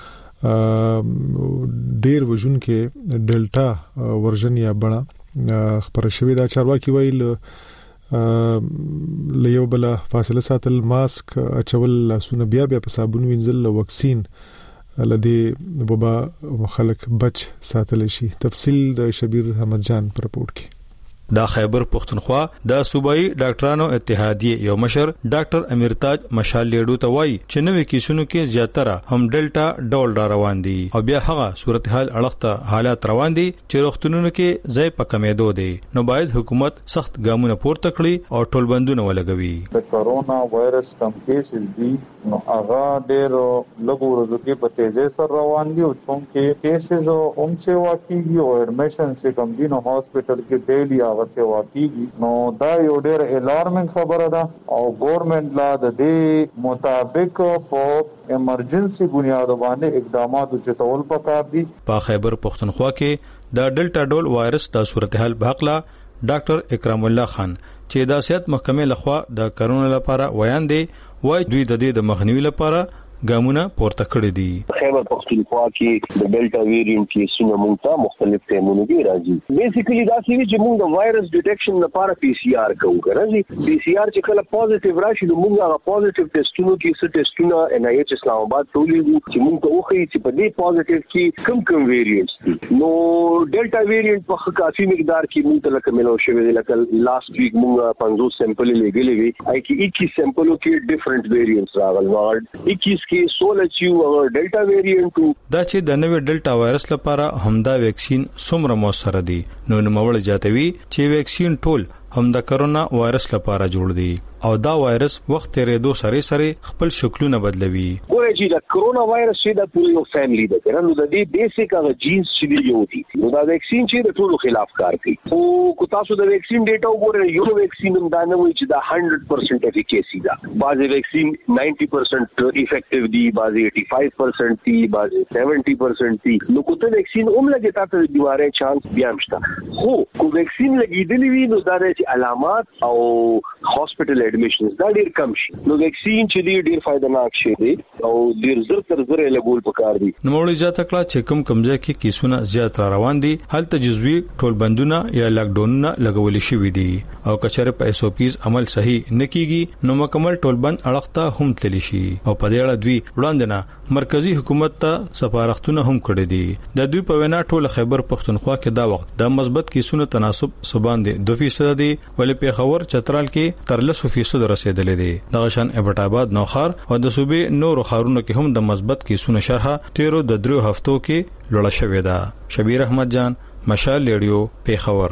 ډېر وژونکو ډیلټا ورژن یا بڼه خبره شوې ده. چارواکي ویل له یو بل فاصله ساتل، ماسک اچول، لاسونه بیا بیا په صابون وینځل، وکسین لدی وبا خلک بچ ساتل شي. تفصیل د شبیر احمد جان پر رپورت کې.
دا خیبر پختونخوا د صوبایي ډاکټرانو اتحادیه یو مشر ډاکټر امیرتاج مشال لیډو ته وایي چې نوې کیسونو کې زیاتره هم ډیلټا ډول را روان دي او بیا هغه صورتحال اړخته حالات روان دي چې روغتونونو کې ځای په کمیدو دي. نو باید حکومت سخت ګامونه پورته کړي او ټول بندونه ولګوي.
د کورونا وایرس کم کیسز دي نو هغه ډېر لږ ورځې کې په تیزی سره روان دي او څومره کیسز هم چې واقعي او اډمیشن چې کوم دي نو هاسپټل کې ډیلی ورسه واقعي نو دا یو ډېر الارمینګ خبره ده او ګورنمنت لا د دې مطابق په ایمرجنسي بنیاد باندې اقدامات چتول پکار دي.
په خیبر پختونخوا کې د ډیلټا ډول وایرس د صورتحال بحقلا ډاکټر اکرام الله خان چې د صحت محکمې لخوا د کرونا لپاره ویان دي وای دوی د دې د مخنیوي لپاره ګامونه پورته کړی دي.
خیبر پختونخوا کې د ډیلټا ویریانت کې څنګه مونږ ته مختلف ټیمونه دي راځي. بیسیکلی دا چې موږ د وایرس ډیټیکشن لپاره پی سی آر کوو راځي. پی سی آر چې کله پوزټیو راشي نو موږ هغه پوزټیو ټیسټونو کې څه ټیسټونه ان آی ایچ اسلام آباد ټولې چې موږ ته وخی چې په دې پوزټیو کې کوم کوم ویریانټس دي. نو ډیلټا ویریانت په کافي مقدار کې موږ ته لکه ملو شوی دی. لکه لاست ویک موږ پنځوس سیمپل لګلې وی آی کې اکیس سیمپلو کې ډیفرنٹ ویریانټس راغلي. نو اکیس کې سول اچیو او ډیلټا ویریانت
دا چې د نوې ډیلټا وایرس لپاره همدا ویکسین څومره موثر دي. نو نوموړ جاتوي چې ویکسین ټول هم د کرونا وایرس لپاره جوړ دي او دا وایرس وخت تیرېدو سره سره خپل شکلونه بدلوي.
ګورئ چې د کرونا وایرس چې د پوره یو فیملی ده کنه نو د دې بیسیک هغه جینز چې یو دي نو دا ویکسین چې د ټولو خلاف کار کوي. او کو تاسو د ویکسین ډیټا وګورئ یو ویکسین هم دا نه وایي چې دا one hundred percent افیکیسي ده. بعضي ویکسین ninety percent افیکټیو دي، بعضي eighty-five percent دي، بعضي seventy percent دي. نو کوته ویکسین هم لګي تاسو د بیماری چانس بیا مشته. خو کو ویکسین لګیدلی وي نو دا د علامات او هاسپټل اډمیشنز دا ډیر کم شي. نو ویکسین چې دی ډیر فائدناک شي دی او ډیر زر تر زر لګول پکار دي.
نو موږ ځا تکلا چې کوم کمزه کې کیسونه زیات را روان دي هلته جزوی ټول بندونه یا لاک ډاونونه لګول شي دي او کچره په ایس او پیز عمل صحیح نکېږي نو مکمل ټول بند اړخته هم تللی شي او په دې اړه دوی وړاندنه مرکزی حکومت ته سفارښتونه هم کړی دي. د دوی په وینا ټول خیبر پختونخوا کې دا وخت د مثبت کیسونو تناسب سبان دي two فیصد دي ولې په خبر چترال کې تر لس فیصد رسیدلې دي. د غشن ابټ آباد نوخار او د صوبې نور خارونو کې هم د مثبت کیسونو شرح تیرو د درو هفتو کې لوړه شوې ده. شبیر احمد جان، مشال ریډیو، پیښور.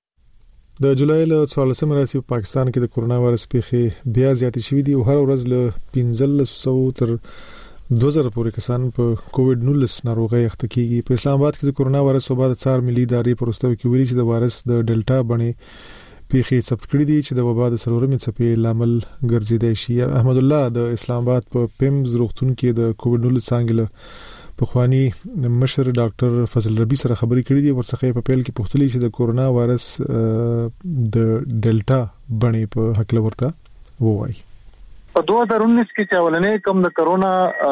د جولای له څوارلسمې راځي په پاکستان کې د کرونا وایرس پیښې بیا زیاتې شوې دي او هر ورځ له پنځلس سوه تر دوه زره پورې کسان په کووډ نولس ناروغۍ اخته کیږي. په اسلام آباد کې د کرونا وایرس په اړه څار ملي ادارې پروستو کې ویلي چې د وایرس د ډیلټا بڼې پیښې ثبت کړې دي چې د وبا د څلورمې څپې لامل ګرځیدای شي. احمد الله د اسلام آباد په پیمز روغتون کې د کووډ نولس څنګه په خواني مشر ډاکټر فضل ربی سره خبرې کړې دي. ورڅخه په پیل کې پوښتنه چې د کورونا وایرس د ډیلټا بڼې په حق لورته وایي.
په دوه هزار انیس کې چې ولنې کوم د کورونا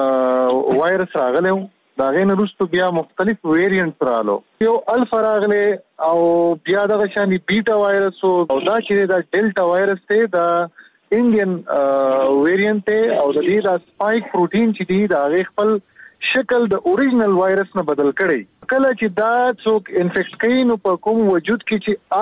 وایرس راغلی دا غین وروسته بیا مختلف ویریانټ رالو. یو الفا راغلی او بیا دغه شان بیټا وایرس او دا چې دا ډیلټا وایرس ته دا انډین ویریانټ او د دې دا سپایک پروتین چې دی دا غي خپل شکل د اوریجنل وایرس نه بدل کړي. کله چې دا څوک انفیکټ کوي نو په کوم وجود کې چې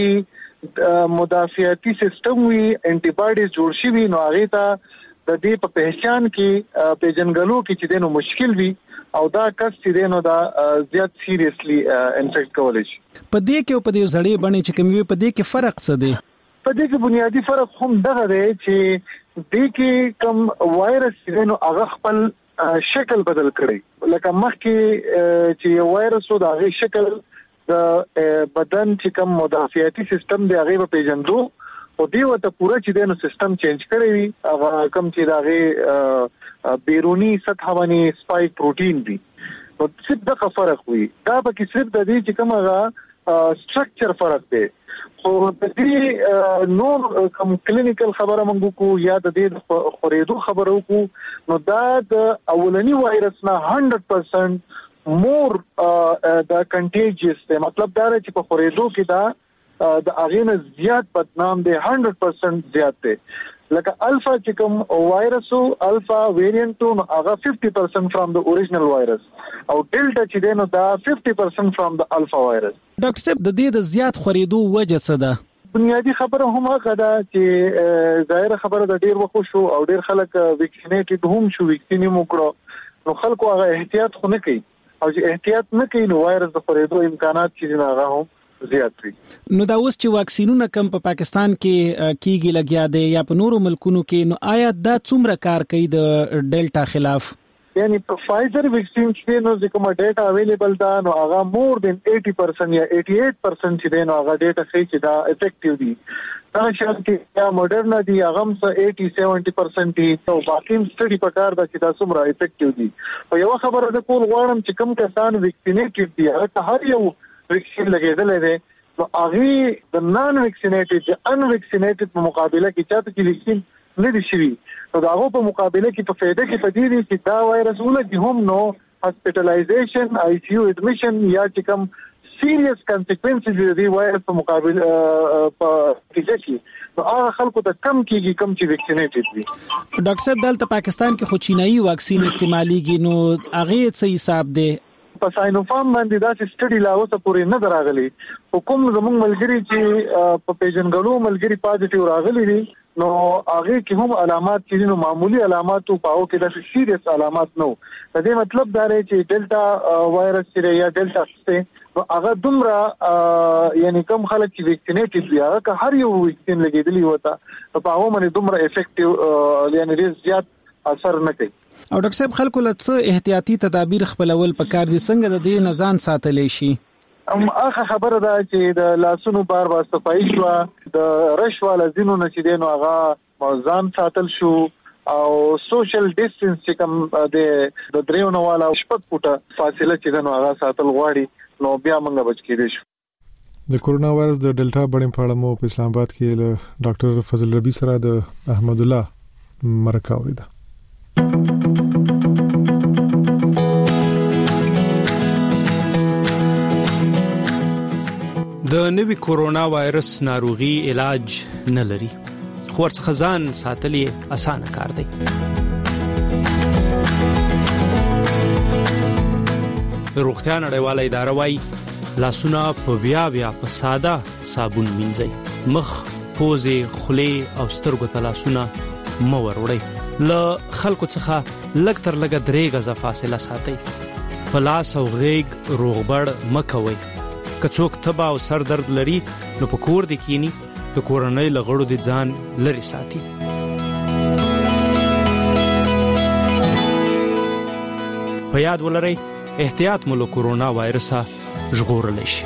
الریډي مدافعتي سیستم وی انټي باډیز جوړ شي نو هغه ته د دې په پہچان کې پیژنګلو کې چې دنو مشکل وي او دا کس چې دنو دا زیات سیریسلی انفیکټ کولای شي.
په دې کې په دې زړې باندې چې کوم وی په دې کې فرق څه دی؟
په دې کې بنیادی فرق هم دغه دی چې دې کې کوم وایرس چې دنو هغه خپل شکل بدل کړي. لکه مخکې چې وایرس او د هغه شکل د بدن چې کوم مدافعتي سیستم دی هغه په پیژندو او دی وته پوره چې دنو سیستم چینج کړی وي هغه کوم چې د هغه بیرونی سطح باندې سپایک پروتین دی نو څه د فرق وي. دا به کې صرف د دې چې کوم هغه سټرکچر فرق دی. خو د دې نور کوم کلینیکل خبره مونږ کو یا د دې خورېدو خبرو کو نو دا د اولنی وایرس نه one hundred percent مور د کنټیجیس دی. مطلب دا چې په خورېدو کې دا د اغینه زیات بدنام دی one hundred percent زیات دی. لکه الفا چې کوم وایرس او الفا ویریانټ نو هغه fifty percent from the original virus او ډیلټا چې دی نو دا fifty percent from the alpha virus.
ډاکټر صاحب د دې د زیات خورېدو وجه څه ده؟
بنیادی خبره هم هغه ده چې ظاهر خبره د ډیر وخت شو او ډیر خلک ویکسینیټډ هم شو ویکسین هم وکړو نو خلکو هغه احتیاط خو نه کوي او چې احتیاط نه کوي نو وایرس د خورېدو امکانات چې نه هغه هم زیات وي.
نو دا اوس چې واکسینونه کم په پاکستان کې کیږي لګیا دي یا په نورو ملکونو کې نو آیا دا څومره کار کوي د ډیلټا خلاف؟
یعنی په فایزر ویکسین چې نو چې کومه ډیټا اویلیبل ده نو هغه مور دین eighty percent یا eighty-eight percent چې دی نو هغه ډیټا ښیي چې دا افیکټیو دي. دا شان کې یا موډرنا دی هغه هم eighty seventy percent دي او باقي سټډي په کار ده چې دا څومره افیکټیو دي. او یو خبره ده کول غواړم چې کوم کسان ویکسینیټډ دي هغه هر یو ویکسین لګیدلې ده نو هغه د نان ویکسینیټډ د ان ویکسینیټډ په مقابله کې چاته چې ویکسین نه دي شوی نو دا هغه په مقابله کې په فائدہ کې پدې دي چې دا وایرس ولګي هم نو هاسپټلایزیشن آی سی یو اډمیشن یا چې کوم سیریس کانسیکوینسز دي وایرس په مقابله په کې چې نو هغه خلکو ته کم کیږي کم چې ویکسینیټډ دي.
ډاکټر صاحب دلته پاکستان کې خو چینایي واکسین استعماليږي نو هغه څه حساب دی؟
په ساينوفارم باندې دا سټډي لا اوسه پورې نه دراغلي. حکوم زموږ ملګری چې په پیژنګلو ملګری پازیټیو راغلي دي نو هغه کې هم علامات چې نو معمولی علامات او پاو کې د سیریس علامات نو. د دې مطلب دا دی چې ډیلټا وایرس چې یا ډیلټا څه هغه دومره یعنی کم خلک چې ویکسینیټډ دي هغه که هر یو ویکسین لګیدلی وته په هغه باندې دومره افیکټیو یعنی ډیر زیات اثر نه کوي.
او ډاکټر صاحب خلکو له څه احتیاطي تدابیر خپلول پکار دي څنګه د دې نزان ساتلې شي؟
ام اخه خبره ده چې د لاسونو بار بار صفایي شو د رشوه لزینو نشیدنو هغه ځان ساتل شو او سوشل ډیسټنس چې کوم د دریو نو والا شپږ فوټه فاصله چې دنو هغه ساتل غواړي نو بیا موږ بچ کېدې شو.
د کورونا وایرس د ډیلټا بڼې په اړه مو په اسلام آباد کې له ډاکټر فضل ربی سره د احمد الله مرکه ولیده.
د نوي کورونا وایرس ناروغي علاج نه لري خو ورڅخه ځان ساتلې اسانه کار دی. روغتیا نړیواله اداره وايي لاسونه په بیا بیا په ساده صابون مینځئ. مخ، پوزې، خولې او سترګو ته لاسونه مه وروړئ. له خلکو څخه لږ تر لږه درې غزه فاصله ساتئ. په لاس او غېږ روغبړ مه کوئ. که څوک تبه او سر درد لري نو په کور دې کینی د کورنۍ له غړو د ځان لري ساتي. په یاد ولرئ احتیاط مو له کورونا وایرسه ژغورلی شي.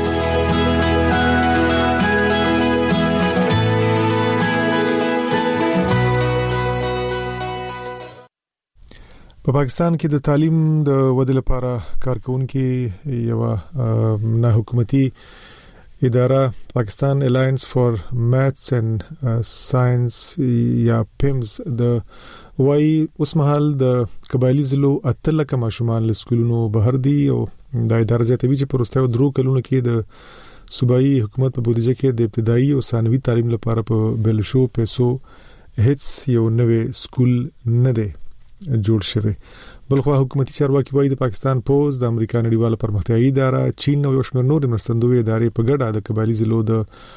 په پاکستان کې د تعلیم د ودې لپاره کارکونکو یو نه حکومتي اداره پاکستان الاینس فار میتھس اینڈ ساينس یا پیمز د وای اوس مهال د قبایلی ضلعو اتل کما شمال سکولونو بهر دي او د ادارې زیاتوي چې پروستو درو کلونو کې د صوبایي حکومت په بودیجه کې د ابتدایي او ثانوي تعلیم لپاره په بلشو پیسو هیڅ یو نوې سکول نه دی جوړ شوی. بلخو حکومتي چارواکي وایي د پاکستان پوز د امریکا نړیواله پرمختیایي اداره چین او یو شمېر نور مرستندوی ادارې په ګډه د قبایلی ضلعو د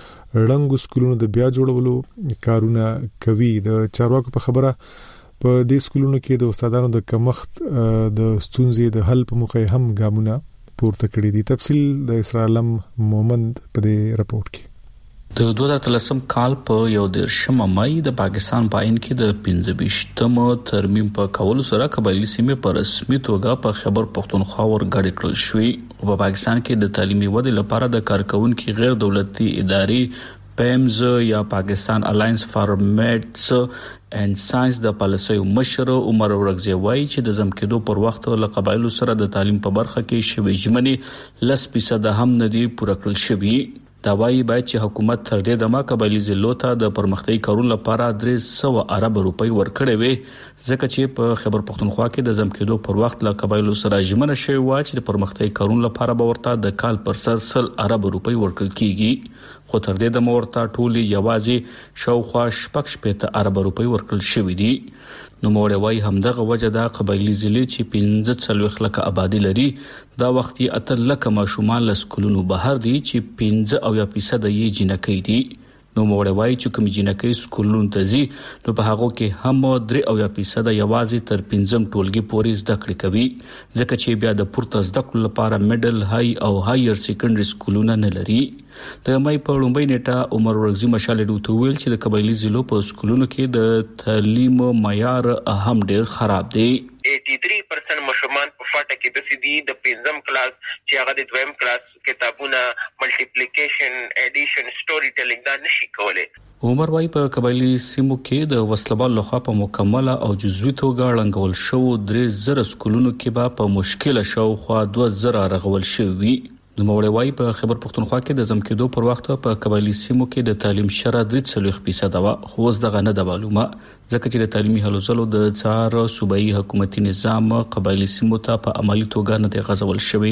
رنګ سکولونو د بیا جوړولو کارونه کوي. د چارواکو په خبره په دې سکولونو کې د استادانو د کمښت د ستونزې د حل په موخه هم ګامونه پورته کړی دي. تفصیل د اسرائیلم مومند په دې رپورت کې.
د دوه هزار اتلسم کال په یو دیرشمه مای د پاکستان په آئین کې د پنځه ویشتم ترمیم په کولو سره قبایلی سیمې په رسمي توګه په خیبر پختونخوا ورګړې کړل شوې او په پاکستان کې د تعلیمي ودې لپاره د کارکونکو غیر دولتي ادارې پیمز یا پاکستان الاینس فار میتھس اینڈ ساينس د پالیسي مشر عمر ورغزي وایي چې د زمکدو پر وخت له قبایلو سره د تعلیم په برخه کې شوي ژمنې لس فیصد هم ندي پوره کړل شوي. دا وایي باید چې حکومت تر دې دمه قبایلی ضلعو ته د پرمختګ کارونو لپاره درې سوه ارب روپۍ ورکړې وي ځکه چې په خیبر پختونخوا کې د زمکدو پر وخت له قبایلو سره ژمنه شوی و چې د پرمختګ کارونو لپاره به ورته د کال پر سر سل ارب روپۍ ورکړل کیږي خو تر دې دمه ورته ټولي یوازې شاوخوا شپږ شپېته ارب روپۍ ورکړل شوې دي. نو موړ وای همدغه وجه دا قبایلی ضلع چې پنځه څلوېښت لکه آبادی لري دا وخت یې اته لکه ماشومان له سکولونو بهر دي چې پنځه اویا فیصد یې جنکۍ دي. نو موړ وای چې کوم جنکۍ سکولونو ته ځي نو په هغه کې هم درې اویا فیصد یوازې تر پنځم ټولګي پورې زده کړې کوي ځکه چې بیا د پورته زده کړو لپاره میډل های او هایر سیکنډري سکولونه نه لري. د مې په لومړۍ نیټه عمر ورغزي مشال ډوته ویل چې د قبایلی ضلعو په سکولونو کې د تعلیم معیار هم ډیر خراب دی.
اسی درې پرسنټ مشومان په فاټه کې د سیدي د پنځم کلاس چې هغه د دویم کلاس کتابونه ملټیپلیکیشن اډیشن سټوري ټیلینګ دا نشي کولای.
عمر وايي په قبایلی سیمو کې د وسلوال لخوا په مکمله او جزوي توګه لنګول شو درې زره سکولونو کې به په مشکله شو خو دوه زره رغول شوی. نو موړ وای په خیبر پختونخوا کې د زمکدو پر وخت په قبایلی سیمو کې د تعلیم شره درې څلوېښت فیصد وا خو اوس دغه نه د معلومه ځکه چې د تعلیمي هلو ځلو د څار صوبایي حکومتي نظام قبایلی سیمو ته په عملی توګه نه دی غځول شوی.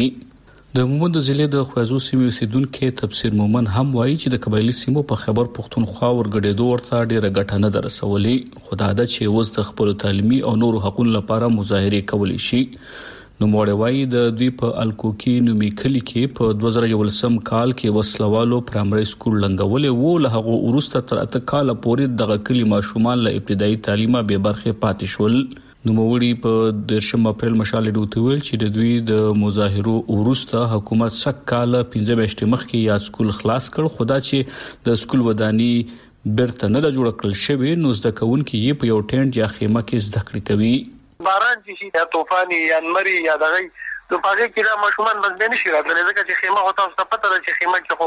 د مومند ضلع د خوازو سیمې اوسیدونکو تفسیر مومن هم وایي چې د قبایلی سیمو په خیبر پختونخوا ورګډېدو ورته ډیره ګټه نه درسولې خو دا د چې اوس د خپل تعلیمي او نورو حقوقو لپاره مظاهره کولی شي. نو موړ وای د دوی په الکوکی نومي کلی کې په دوه زره یولسم کال کې وسلوالو پرایمري سکول لنګولې وو له هغه وروسته تر اته کال پورې دغه کلی ماشومان له ابتدایي تعلیمه به برخه پاتې شول. نوموړي په دیرشم اپریل مشال ډیو ویل چې د دوی د مظاهرو وروسته حکومت سک کال پنځه میاشتې مخکې یا سکول خلاص کړ، خو دا چې د سکول ودانی برته نه جوړ کړل شوی نو زده کوونکي یې په یو ټینټ یا خیمه کې زده کړې کوي.
باران چې شي یا طوفان یا نمرې یا دغه نو پاره کې دا ماشومان بس به نشي راتللی ځکه چې خیمه هوتا څه پته ده چې خیمه کې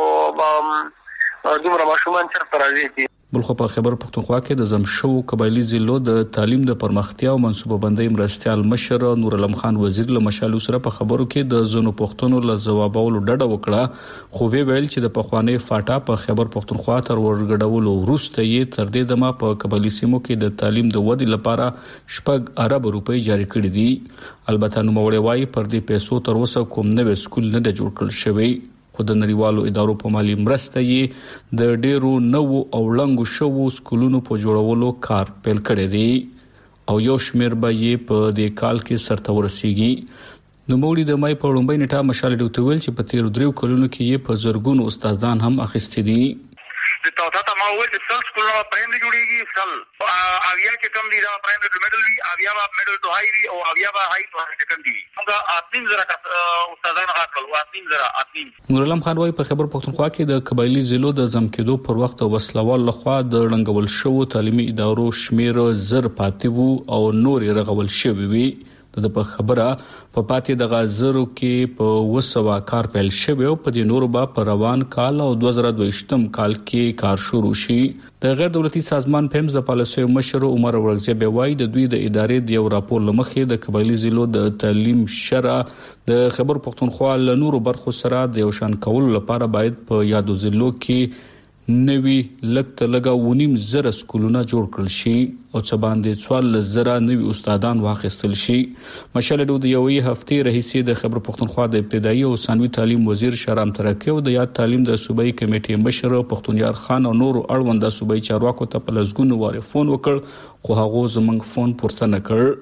خو دومره ماشومان چرته راځي.
بلخو په خبر پښتونخوا کې د زمشو قبایلی ضلعو د تعلیم د پرمختیا او منصوبه بندۍ مرستيال مشر نور علم خان وزیر له مشالو سره په خبرو کې د زونو پښتونو له جوابولو ډډه وکړه، خو ویل چې د پخوانی فاټا په خبر پښتونخوا تر ورګډولو وروسته یې تر دې دمه په قبایلی سیمو کې د تعلیم د ودی لپاره شپږ ارب روپۍ جاری کړې دي. البته نو مولوي وايي پر دې پیسو تر اوسه کوم نوې سکول نه جوړ کړل شوی، خو د نړیوالو ادارو په مالی مرسته یې د ډیرو نوو او لنګو شوو سکولونو په جوړولو کار پیل کړی دی او یو شمیر به یې په دې کال کې سرته ورسیږي. نو موږ د مای په لومړۍ نیټه مشال ډیو ویل چې په تیر دریو کلونو کې یې په زرګونو استادان هم اخیستي دي.
د تاسو ته ما وویل چې څل سکولونه پرایمري جوړیږي، څل اویا چې کوم دي دا پرایمري ټو میډل وي، اویا به میډل ټو هاي وي او اویا به هاي ټو هاي سیکنډري وي. موږ اتنیم زره استادان راکړل، اتنیم زره اتنیم.
نور علم خان وايي په خبر پښتونخوا کې د قبایلی ضلعو د زم کېدو پر وخت وسلوال لخوا د لنګول شوو تعلیمي ادارو شمیر زر پاتې وو او نور رغول شوی وي. د په خبره په پاتې د غازرو کې په وسوا کار پیل شوی او په دې نورو با په روان کال او دوه زره دوه کال کې کار شروع شي. د غیر دولتي سازمان پیمز د پالیسي مشر عمر ورغزي به وایي د دوی د ادارې د یو راپور لمخې د قبایلی ضلعو د تعلیم شرع د خبر پښتونخوا له نورو برخو سره د یو شان کول لپاره باید په یادو ضلعو کې نوی لکته لگا ونیم زره سکولونه جوړ کړل شي او څه باندې څوال زره نوی استادان واخیستل شي. مشال ډیو د یوې هفتې رئیس د خبر پښتونخوا د ابتدایي او ثانوي تعلیم وزیر شرام ترکی او د یاد تعلیم د صوبایي کمیټې مشر پښتونیار خان او نور اړوند صوبایي چارواکو ته په لزګونو واره فون وکړ، خو هغه زمنګ فون پورته نه کړ.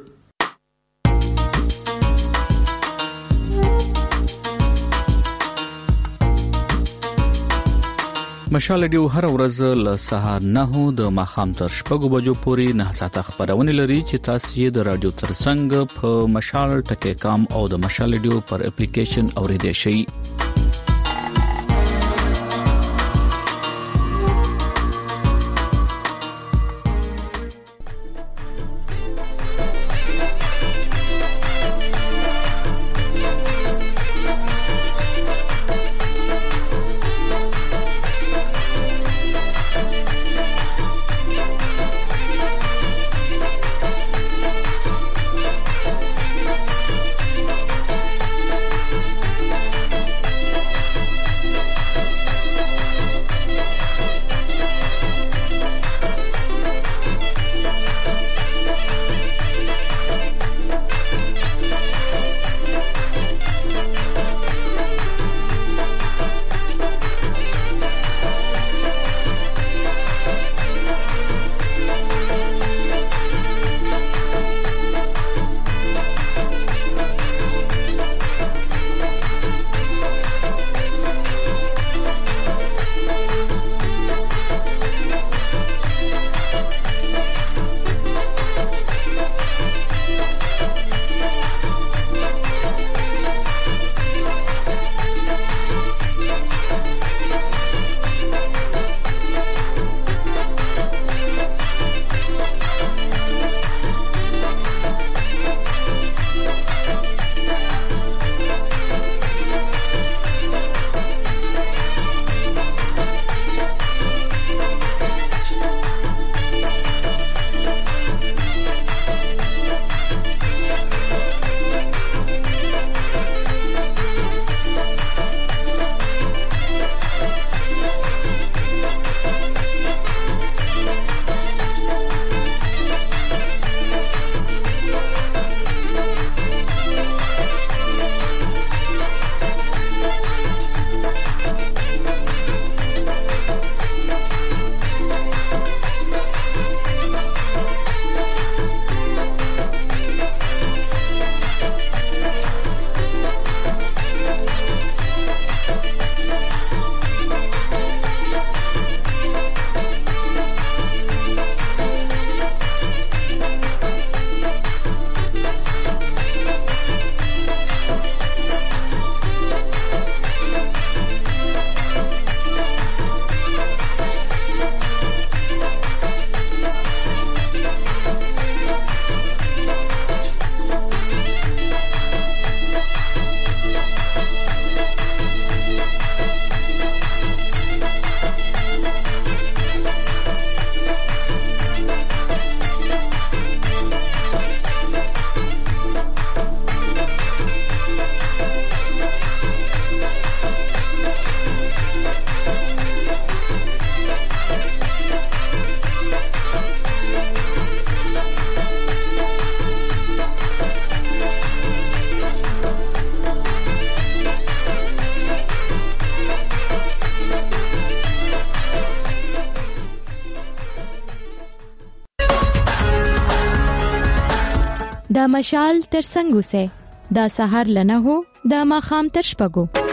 مشال ډیو هر ورځ له سهار نه د ماخام تر شپږو بجو پورې نه ساعته خبرونه لري چې تاسو یې د رادیو ترڅنګ په مشال ټکی کام او د مشال ډیو پر اپلیکیشن اوریدئ شئ.
د مشال تر څنګه سه د سحر لنه هو د ماخام تر شپګو